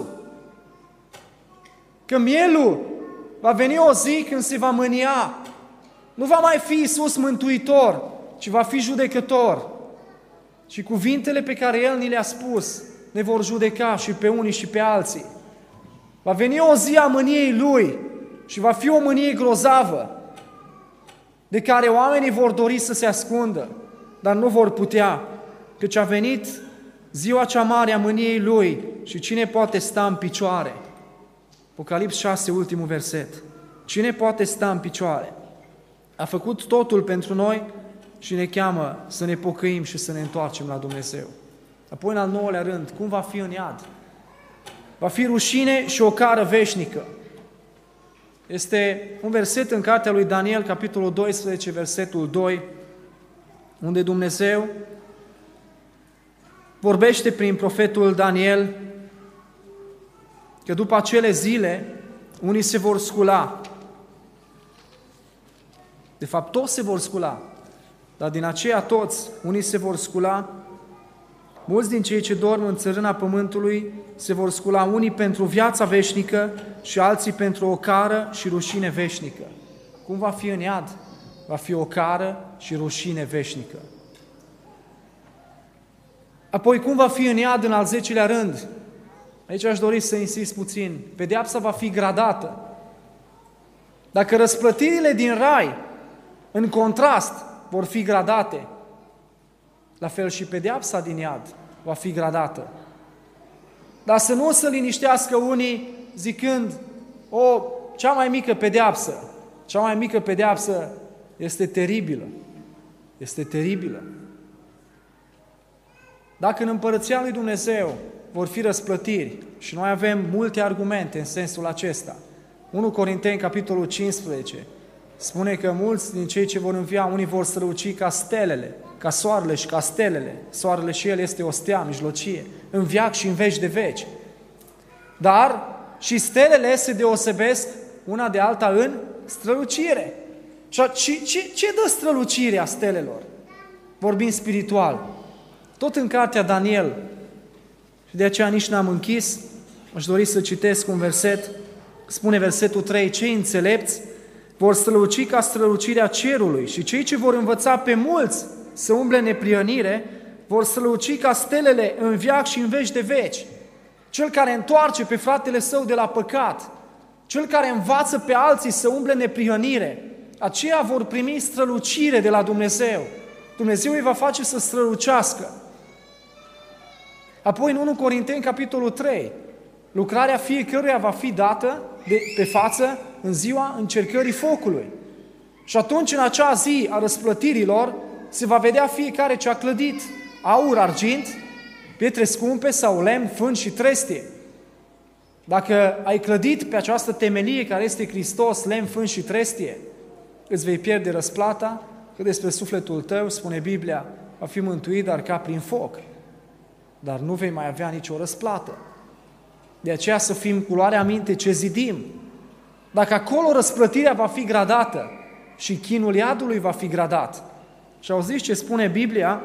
că mielul va veni o zi când se va mânia, nu va mai fi Iisus Mântuitor, ci va fi judecător. Și cuvintele pe care El ni le-a spus ne vor judeca și pe unii și pe alții. Va veni o zi a mâniei Lui și va fi o mânie grozavă de care oamenii vor dori să se ascundă, dar nu vor putea, căci a venit ziua cea mare a mâniei Lui și cine poate sta în picioare? Apocalips șase, ultimul verset. Cine poate sta în picioare? A făcut totul pentru noi și ne cheamă să ne pocăim și să ne întoarcem la Dumnezeu. Apoi, în al nouălea rând, cum va fi în iad? Va fi rușine și o cară veșnică. Este un verset în cartea lui Daniel, capitolul doisprezece, versetul doi, unde Dumnezeu vorbește prin profetul Daniel că după acele zile unii se vor scula. De fapt, toți se vor scula. Dar din aceia toți, unii se vor scula, mulți din cei ce dorm în țărâna pământului se vor scula, unii pentru viața veșnică și alții pentru o cară și rușine veșnică. Cum va fi în iad? Va fi o cară și rușine veșnică. Apoi, cum va fi în iad în al zecelea rând? Aici aș dori să insist puțin. Pedeapsa va fi gradată. Dacă răsplătirile din rai, în contrast, vor fi gradate, la fel și pedeapsa din iad va fi gradată. Dar să nu se liniștească unii zicând, o, cea mai mică pedeapsă, cea mai mică pedeapsă este teribilă. Este teribilă. Dacă în Împărăția lui Dumnezeu vor fi răsplătiri, și noi avem multe argumente în sensul acesta. unu Corinteni, capitolul cincisprezece, spune că mulți din cei ce vor învia, unii vor străluci ca stelele, ca soarele și ca stelele. Soarele și el este o stea mijlocie, în veac și în veci de veci. Dar și stelele se deosebesc una de alta în strălucire. Și ce, ce, ce dă strălucirea stelelor? Vorbim spiritual. Tot în cartea Daniel, și de aceea nici n-am închis, aș dori să citesc un verset, spune versetul trei, cei înțelepți vor străluci ca strălucirea cerului și cei ce vor învăța pe mulți să umble în neprihănire vor străluci ca stelele în veac și în veci de veci. Cel care întoarce pe fratele său de la păcat, cel care învață pe alții să umble în neprihănire, aceia vor primi strălucire de la Dumnezeu. Dumnezeu îi va face să strălucească. Apoi în unu Corinteni, capitolul trei, lucrarea fiecăruia va fi dată de, pe față în ziua încercării focului. Și atunci, în acea zi a răsplătirilor, se va vedea fiecare ce a clădit, aur, argint, pietre scumpe sau lemn, fân și trestie. Dacă ai clădit pe această temelie care este Hristos, lemn, fân și trestie, îți vei pierde răsplata, că despre sufletul tău, spune Biblia, va fi mântuit, dar ca prin foc. Dar nu vei mai avea nicio răsplată. De aceea să fim cu luarea minte ce zidim. Dacă acolo răsplătirea va fi gradată și chinul iadului va fi gradat. Și auziți ce spune Biblia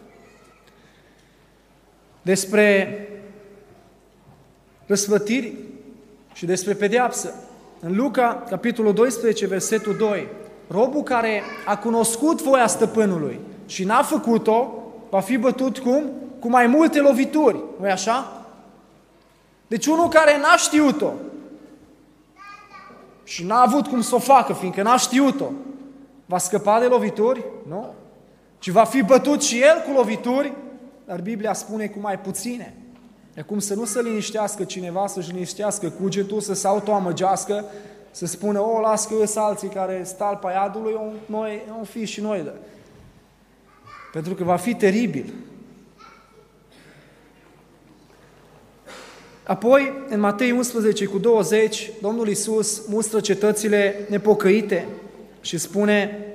despre răsplătiri și despre pedeapsă. În Luca, capitolul doisprezece, versetul doi, robul care a cunoscut voia stăpânului și n-a făcut-o, va fi bătut cum? Cu mai multe lovituri. Nu-i așa? Deci unul care n-a știut-o și n-a avut cum să o facă, fiindcă n-a știut-o, va scăpa de lovituri? Nu. Ci va fi bătut și el cu lovituri, dar Biblia spune cu mai puține. E cum să nu se liniștească cineva, să-și liniștească cugetul, să se autoamăgească, să spună, o, las că îs alții care stal pe iadului, o, noi, o fi și noi. Pentru că va fi teribil. Apoi, în Matei unsprezece cu douăzeci, Domnul Iisus mustră cetățile nepocăite și spune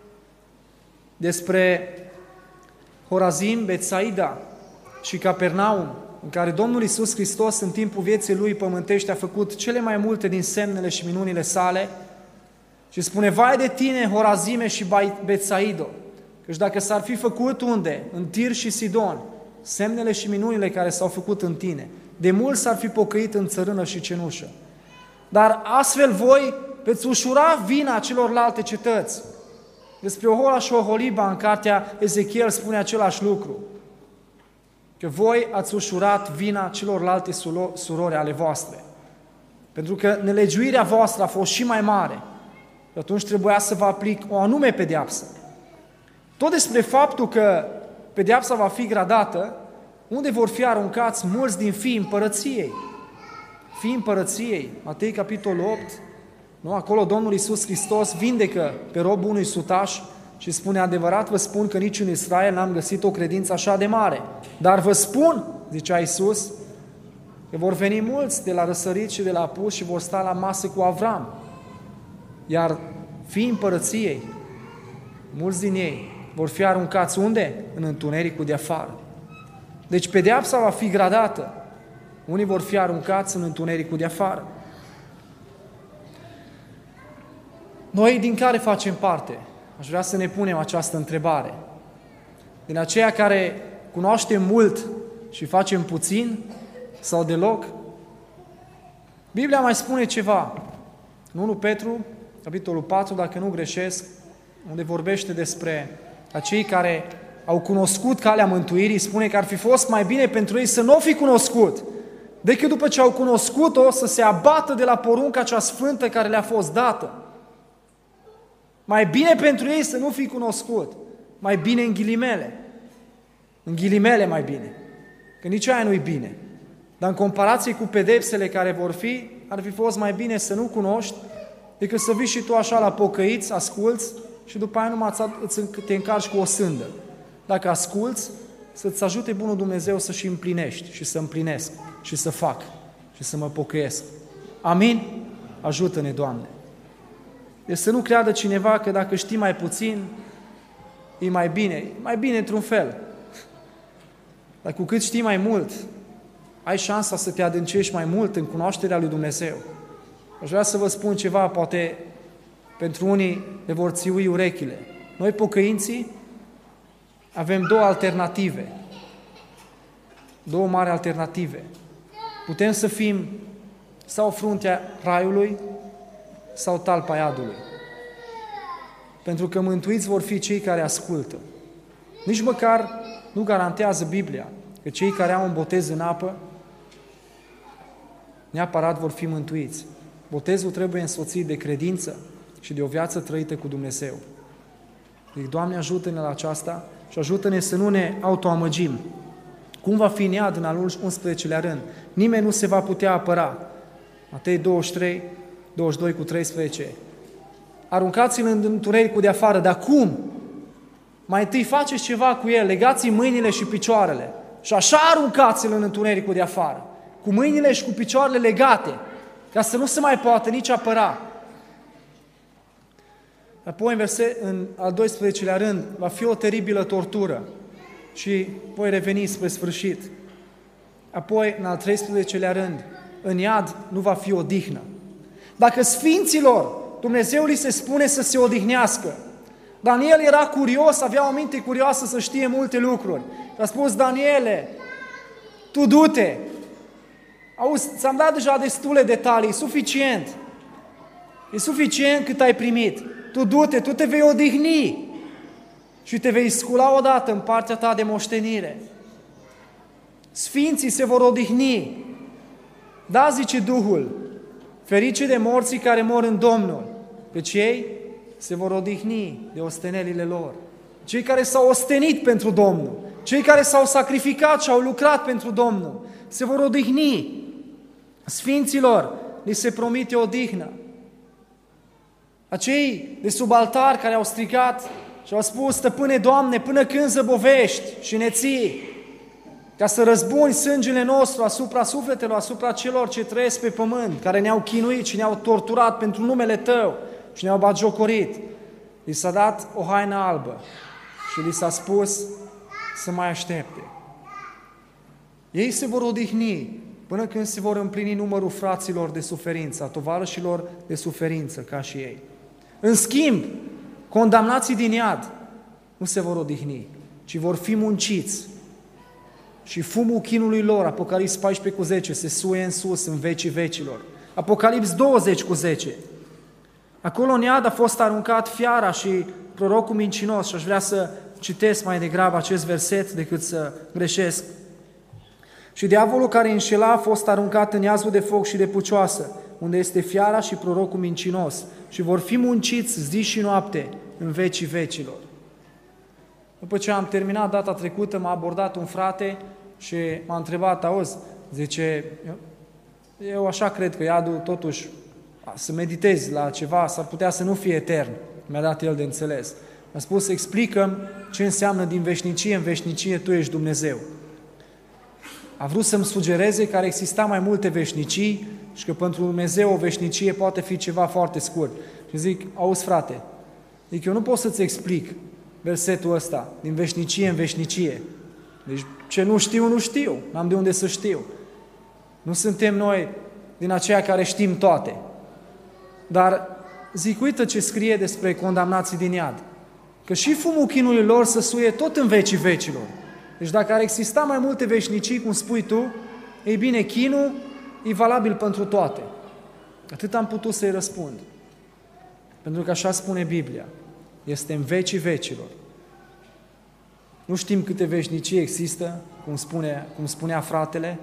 despre Horazim, Betsaida și Capernaum, în care Domnul Iisus Hristos, în timpul vieții Lui pământești, a făcut cele mai multe din semnele și minunile sale și spune, vai de tine, Horazime și Betsaido, căci dacă s-ar fi făcut unde? În Tir și Sidon, semnele și minunile care s-au făcut în tine, de mult s-ar fi pocăit în țărână și cenușă. Dar astfel voi veți ușura vina celorlalte cetăți. Despre Ohola și Oholiba, în cartea Ezechiel, spune același lucru. Că voi ați ușurat vina celorlalte surori ale voastre. Pentru că nelegiuirea voastră a fost și mai mare. Și atunci trebuia să vă aplic o anume pedeapsă. Tot despre faptul că pedeapsa va fi gradată, unde vor fi aruncați mulți din fiii împărăției. Fiii împărăției, Matei capitolul opt, nu? Acolo Domnul Iisus Hristos vindecă pe robul unui sutaș și spune, adevărat vă spun că nici în Israel n-am găsit o credință așa de mare. Dar vă spun, zicea Iisus, că vor veni mulți de la răsărit și de la apus și vor sta la masă cu Avram. Iar fiii împărăției, mulți din ei, vor fi aruncați unde? În întunericul de afară. Deci pedeapsa va fi gradată. Unii vor fi aruncați în întunericul de afară. Noi din care facem parte? Aș vrea să ne punem această întrebare. Din aceia care cunoaștem mult și facem puțin sau deloc? Biblia mai spune ceva. În unu Petru, capitolul patru, dacă nu greșesc, unde vorbește despre acei care au cunoscut calea mântuirii, spune că ar fi fost mai bine pentru ei să nu o fi cunoscut decât după ce au cunoscut-o să se abată de la porunca cea sfântă care le-a fost dată. Mai bine pentru ei să nu fi cunoscut, mai bine în ghilimele, în ghilimele mai bine, că nici aia nu-i bine. Dar în comparație cu pedepsele care vor fi, ar fi fost mai bine să nu cunoști decât să vii și tu așa la pocăiți, asculți și după aia numai te încarci cu o sândă. Dacă asculți, să-ți ajute Bunul Dumnezeu să și împlinești și să împlinesc și să fac și să mă pocăiesc. Amin? Ajută-ne, Doamne! Deci să nu creadă cineva că dacă știi mai puțin, e mai bine. E mai bine într-un fel. Dar cu cât știi mai mult, ai șansa să te adâncești mai mult în cunoașterea lui Dumnezeu. Aș vrea să vă spun ceva, poate pentru unii le vor țiui urechile. Noi, pocăinții, avem două alternative. Două mari alternative. Putem să fim sau fruntea raiului, sau talpa iadului. Pentru că mântuiți vor fi cei care ascultă. Nici măcar nu garantează Biblia că cei care au un botez în apă neapărat vor fi mântuiți. Botezul trebuie însoțit de credință și de o viață trăită cu Dumnezeu. Deci, Doamne, ajută-ne la aceasta și ajută-ne să nu ne autoamăgim. Cum va fi în iad în al unsprezecelea rând? Nimeni nu se va putea apăra. Matei douăzeci și trei, douăzeci și doi cu treisprezece. Aruncați-l în întunericul de afară, dar cum? Mai întâi faceți ceva cu el, legați-i mâinile și picioarele și așa aruncați-l în întunericul de afară, cu mâinile și cu picioarele legate, ca să nu se mai poată nici apăra. Apoi, în, verset, în al doisprezecelea rând, va fi o teribilă tortură și voi reveni spre sfârșit. Apoi, în al treisprezecelea rând, în iad nu va fi odihnă. Dacă sfinților Dumnezeu li se spune să se odihnească, Daniel era curios, avea o minte curioasă să știe multe lucruri. Și a spus: Daniele, tu du-te. Auzi, ți-am dat deja destule detalii, e suficient. E suficient cât ai primit. Tu du-te, tu te vei odihni și te vei scula odată în partea ta de moștenire. Sfinții se vor odihni. Da, zice Duhul, ferice de morții care mor în Domnul, căci ei se vor odihni de ostenelile lor. Cei care s-au ostenit pentru Domnul, cei care s-au sacrificat și au lucrat pentru Domnul, se vor odihni. Sfinților li se promite odihnă. Acei de sub altar care au strigat și au spus: Stăpâne, Doamne, până când zăbovești și ne ții, ca să răzbuni sângele nostru asupra sufletelor, asupra celor ce trăiesc pe pământ, care ne-au chinuit și ne-au torturat pentru numele Tău și ne-au batjocorit. Li s-a dat o haină albă și li s-a spus să mai aștepte. Ei se vor odihni până când se vor împlini numărul fraților de suferință, a tovarășilor de suferință, ca și ei. În schimb, condamnații din iad nu se vor odihni, ci vor fi munciți. Și fumul chinului lor, Apocalips paisprezece cu zece, se suie în sus în vecii vecilor. Apocalips douăzeci cu zece. Acolo în iad a fost aruncat fiara și prorocul mincinos și aș vrea să citesc mai degrabă acest verset decât să greșesc. Și diavolul care înșela a fost aruncat în iazul de foc și de pucioasă, unde este fiara și prorocul mincinos, și vor fi munciți zi și noapte în vecii vecilor. După ce am terminat data trecută, m-a abordat un frate și m-a întrebat: auzi, zice, eu, eu așa cred că iadul totuși, să meditezi la ceva, s-ar putea să nu fie etern. Mi-a dat el de înțeles. Mi-a spus: explică-mi ce înseamnă din veșnicie în veșnicie tu ești Dumnezeu. A vrut să-mi sugereze că ar exista mai multe veșnicii și că pentru Dumnezeu o veșnicie poate fi ceva foarte scurt. Și zic: auzi, frate, zic, eu nu pot să-ți explic versetul ăsta, din veșnicie în veșnicie. Deci ce nu știu, nu știu. N-am de unde să știu. Nu suntem noi din aceia care știm toate. Dar zic, uită ce scrie despre condamnații din iad. Că și fumul chinului lor să suie tot în vecii vecilor. Deci dacă ar exista mai multe veșnicii, cum spui tu, ei bine, chinul e valabil pentru toate. Atât am putut să-i răspund. Pentru că așa spune Biblia. Este în vecii vecilor. Nu știm câte veșnicii există, cum, spune, cum spunea fratele,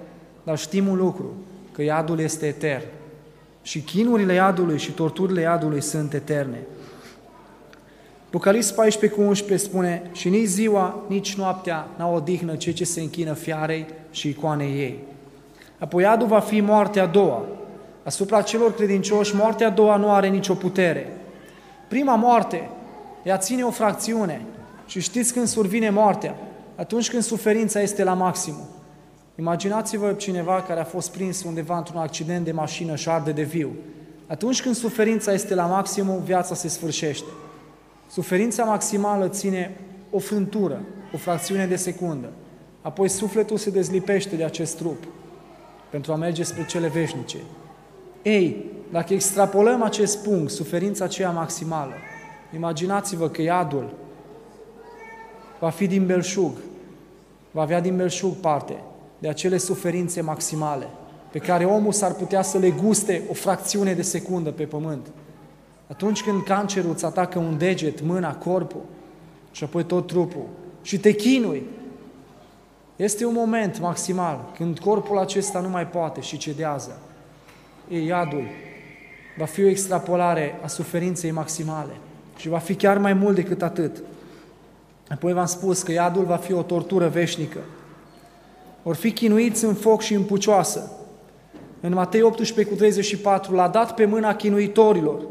dar știm un lucru, că iadul este etern. Și chinurile iadului și torturile iadului sunt eterne. Apocalips paisprezece cu unsprezece spune: și nici ziua, nici noaptea n-au odihnă cei ce se închină fiarei și icoanei ei. Apoi iadul va fi moartea a doua. Asupra celor credincioși, moartea a doua nu are nicio putere. Prima moarte, ea ține o fracțiune. Și știți când survine moartea? Atunci când suferința este la maximum. Imaginați-vă cineva care a fost prins undeva într-un accident de mașină și arde de viu. Atunci când suferința este la maximum, viața se sfârșește. Suferința maximală ține o frântură, o fracțiune de secundă. Apoi sufletul se dezlipește de acest trup pentru a merge spre cele veșnice. Ei, dacă extrapolăm acest punct, suferința aceea maximală, imaginați-vă că iadul va fi din belșug, va avea din belșug parte de acele suferințe maximale pe care omul s-ar putea să le guste o fracțiune de secundă pe pământ. Atunci când cancerul îți atacă un deget, mâna, corpul și apoi tot trupul și te chinui, este un moment maximal când corpul acesta nu mai poate și cedează. Ei, iadul va fi o extrapolare a suferinței maximale și va fi chiar mai mult decât atât. Apoi v-am spus că iadul va fi o tortură veșnică. Vor fi chinuiți în foc și în pucioasă. În Matei optsprezece cu treizeci și patru, l-a dat pe mâna chinuitorilor.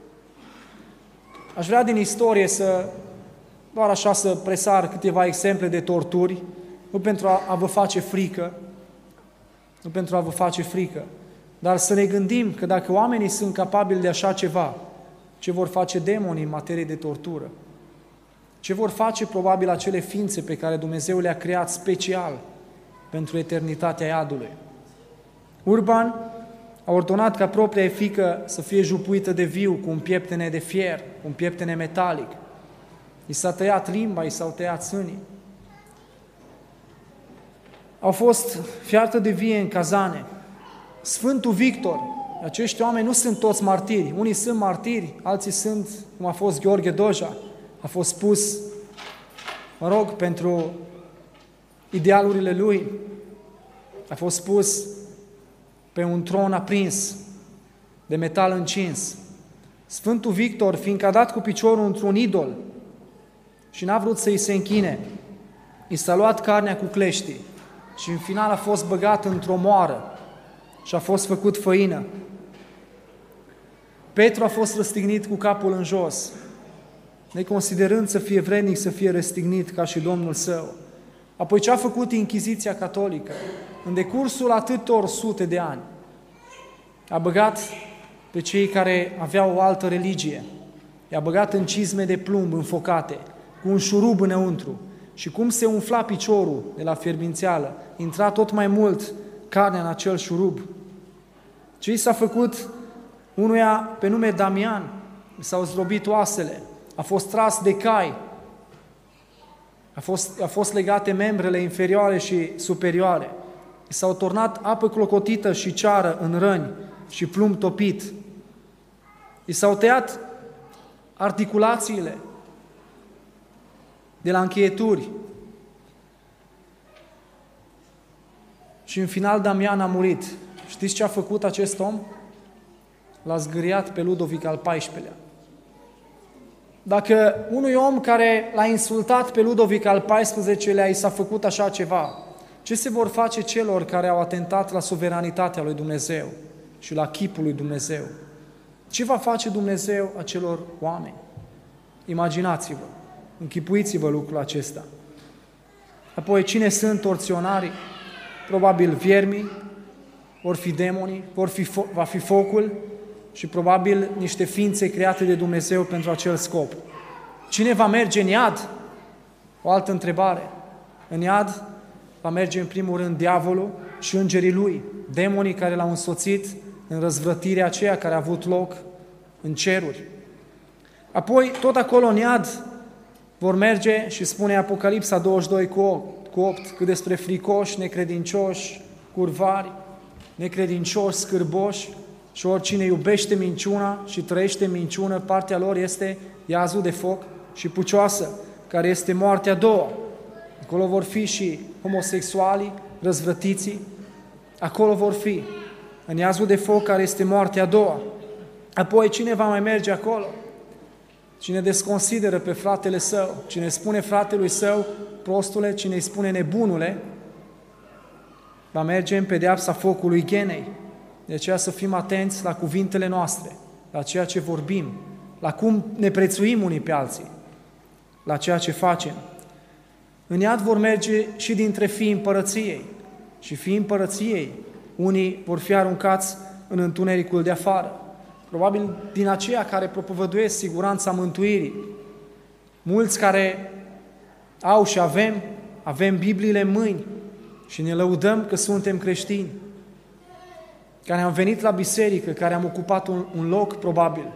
Aș vrea din istorie să, doar așa să presar câteva exemple de torturi, nu pentru a, a vă face frică, nu pentru a vă face frică, dar să ne gândim că dacă oamenii sunt capabili de așa ceva, ce vor face demonii în materie de tortură? Ce vor face probabil acele ființe pe care Dumnezeu le-a creat special pentru eternitatea iadului? Urban a ordonat ca propria ei fiică să fie jupuită de viu cu un pieptene de fier, cu un pieptene metalic. I s-a tăiat limba, i s-au tăiat sânii. Au fost fiartă de vie în cazane. Sfântul Victor, acești oameni nu sunt toți martiri. Unii sunt martiri, alții sunt, cum a fost Gheorghe Doja, a fost pus, mă rog, pentru idealurile lui, a fost pus pe un tron aprins, de metal încins. Sfântul Victor, fiindcă a dat cu piciorul într-un idol și n-a vrut să-i se închine, i s-a luat carnea cu cleștii și în final a fost băgat într-o moară și a fost făcut făină. Petru a fost răstignit cu capul în jos, neconsiderând să fie vrednic să fie răstignit ca și Domnul său. Apoi ce a făcut Inchiziția Catolică? În decursul atâtor sute de ani, a băgat pe cei care aveau o altă religie, i-a băgat în cizme de plumb înfocate, cu un șurub înăuntru, și cum se umfla piciorul de la fierbințeală, intra tot mai mult carnea în acel șurub. Ce i s-a făcut unuia pe nume Damian? I s-au zdrobit oasele, a fost tras de cai, a fost, a fost legate membrele inferioare și superioare, i s-au turnat apă clocotită și ceară în răni și plumb topit, i s-au tăiat articulațiile de la încheieturi și în final Damian a murit. Știți ce a făcut acest om? L-a zgâriat pe Ludovic al paisprezecelea. Dacă unui om care l-a insultat pe Ludovic al paisprezecelea i s-a făcut așa ceva, ce se vor face celor care au atentat la suveranitatea lui Dumnezeu și la chipul lui Dumnezeu? Ce va face Dumnezeu acelor oameni? Imaginați-vă, închipuiți-vă lucrul acesta. Apoi, cine sunt torționarii? Probabil viermii, vor fi demonii, vor fi fo- va fi focul și probabil niște ființe create de Dumnezeu pentru acel scop. Cine va merge în iad? O altă întrebare. În iad va merge în primul rând diavolul și îngerii lui, demonii care l-au însoțit în răzvrătirea aceea care a avut loc în ceruri. Apoi, tot acolo în iad vor merge și spune Apocalipsa douăzeci și doi cu opt, cât despre fricoși, necredincioși, curvari, necredincioși, scârboși și oricine iubește minciuna și trăiește minciună, partea lor este iazul de foc și pucioasă, care este moartea a doua. Acolo vor fi și homosexualii, răzvrătiții, Acolo vor fi, în iazul de foc care este moartea a doua. Apoi cine va mai merge acolo? Cine desconsideră pe fratele său, cine spune fratelui său, prostule, cine îi spune nebunule, va merge în pedeapsa focului ghenei. De aceea să fim atenți la cuvintele noastre, la ceea ce vorbim, la cum ne prețuim unii pe alții, la ceea ce facem. În iad vor merge și dintre fiii împărăției. Și fiii împărăției, unii vor fi aruncați în întunericul de afară. Probabil din aceia care propovăduiesc siguranța mântuirii. Mulți care au și avem, avem Bibliile în mâini și ne lăudăm că suntem creștini, care am venit la biserică, care am ocupat un, un loc probabil,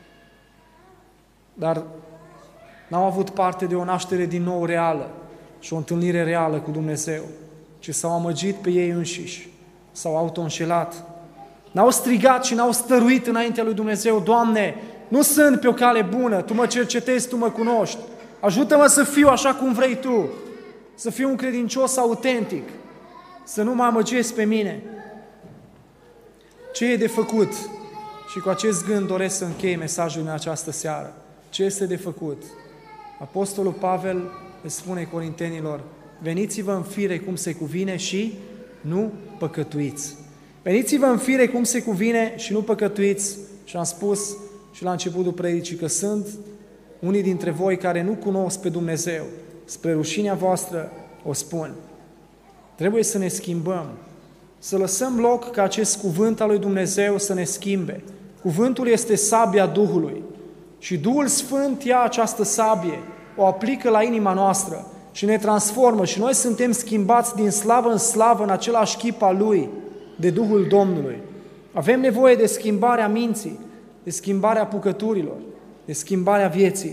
dar n-au avut parte de o naștere din nou reală și o întâlnire reală cu Dumnezeu, ci s-au amăgit pe ei înșiși, s-au auto-înșelat. N-au strigat și n-au stăruit înaintea lui Dumnezeu: Doamne, nu sunt pe o cale bună, Tu mă cercetezi, Tu mă cunoști, ajută-mă să fiu așa cum vrei Tu, să fiu un credincios autentic, să nu mă amăgesc pe mine. Ce e de făcut? Și cu acest gând doresc să închei mesajul în această seară. Ce este de făcut? Apostolul Pavel le spune corintenilor: veniți-vă în fire cum se cuvine și nu păcătuiți. Veniți-vă în fire cum se cuvine și nu păcătuiți. Și am spus și la începutul predicii că sunt unii dintre voi care nu cunosc pe Dumnezeu. Spre rușinea voastră o spun. Trebuie să ne schimbăm, să lăsăm loc ca acest cuvânt al lui Dumnezeu să ne schimbe. Cuvântul este sabia Duhului și Duhul Sfânt ia această sabie, o aplică la inima noastră și ne transformă și noi suntem schimbați din slavă în slavă în același chip al Lui, de Duhul Domnului. Avem nevoie de schimbarea minții, de schimbarea apucăturilor, de schimbarea vieții.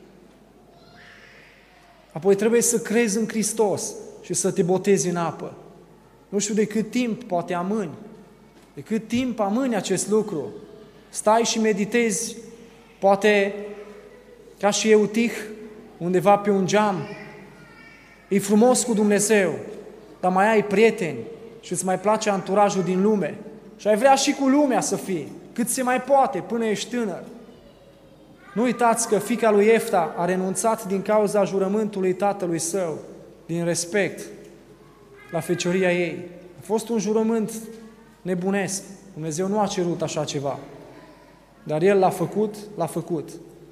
Apoi trebuie să crezi în Hristos și să te botezi în apă. Nu știu de cât timp, poate amâni. De cât timp amâni acest lucru. Stai și meditezi, poate ca și Eutih, undeva pe un geam. E frumos cu Dumnezeu, dar mai ai prieteni și îți mai place anturajul din lume. Și ai vrea și cu lumea să fii, cât se mai poate, până ești tânăr. Nu uitați că fiica lui Iefta a renunțat din cauza jurământului tatălui său, din respect la fecioria ei. A fost un jurământ nebunesc. Dumnezeu nu a cerut așa ceva. Dar El l-a făcut, l-a făcut.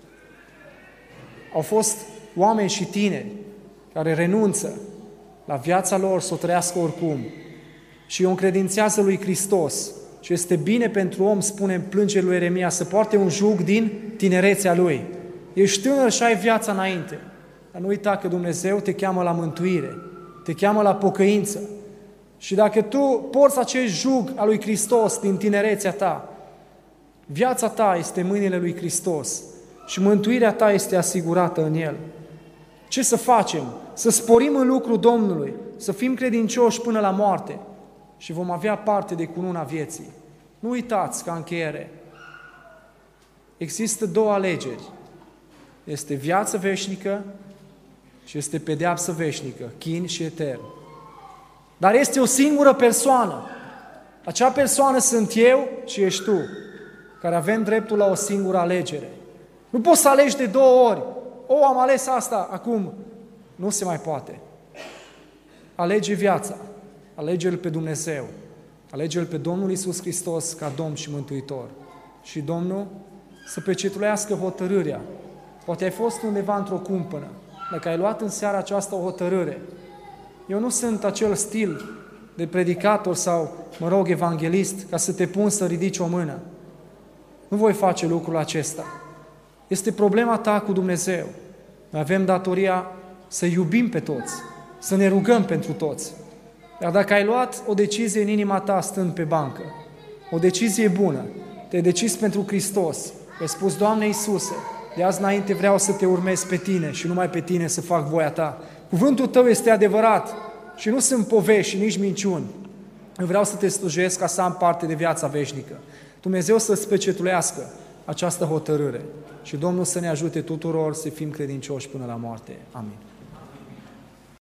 Au fost oameni și tineri care renunță la viața lor să o trăiască oricum și o încredințează lui Hristos. Și este bine pentru om, spune în plângerea lui Ieremia, să poarte un jug din tinerețea lui. Ești tânăr și ai viața înainte. Dar nu uita că Dumnezeu te cheamă la mântuire, te cheamă la pocăință. Și dacă tu porți acest jug al lui Hristos din tinerețea ta, viața ta este în mâinile lui Hristos și mântuirea ta este asigurată în El. Ce să facem? Să sporim în lucrul Domnului, să fim credincioși până la moarte și vom avea parte de cununa vieții. Nu uitați, ca încheiere, există două alegeri. Este viață veșnică și este pedeapsă veșnică, chin și etern. Dar este o singură persoană. Acea persoană sunt eu și ești tu, care avem dreptul la o singură alegere. Nu poți să alegi de două ori. O, am ales asta, acum nu se mai poate. Alege viața, alege-L pe Dumnezeu, alege-L pe Domnul Iisus Hristos ca Domn și Mântuitor. Și Domnul să pecetuiască hotărârea. Poate ai fost undeva într-o cumpănă, dacă ai luat în seara aceasta o hotărâre. Eu nu sunt acel stil de predicator sau, mă rog, evanghelist, ca să te pun să ridici o mână. Nu voi face lucrul acesta. Este problema ta cu Dumnezeu. Noi avem datoria să iubim pe toți, să ne rugăm pentru toți. Dar dacă ai luat o decizie în inima ta stând pe bancă, o decizie bună, te-ai decis pentru Hristos, ai spus: Doamne Iisuse, de azi înainte vreau să te urmez pe Tine și numai pe Tine să fac voia Ta. Cuvântul Tău este adevărat și nu sunt povești și nici minciuni. Eu vreau să Te slujesc ca să am parte de viața veșnică. Dumnezeu să-ți pecetuiască această hotărâre și Domnul să ne ajute tuturor să fim credincioși până la moarte. Amin.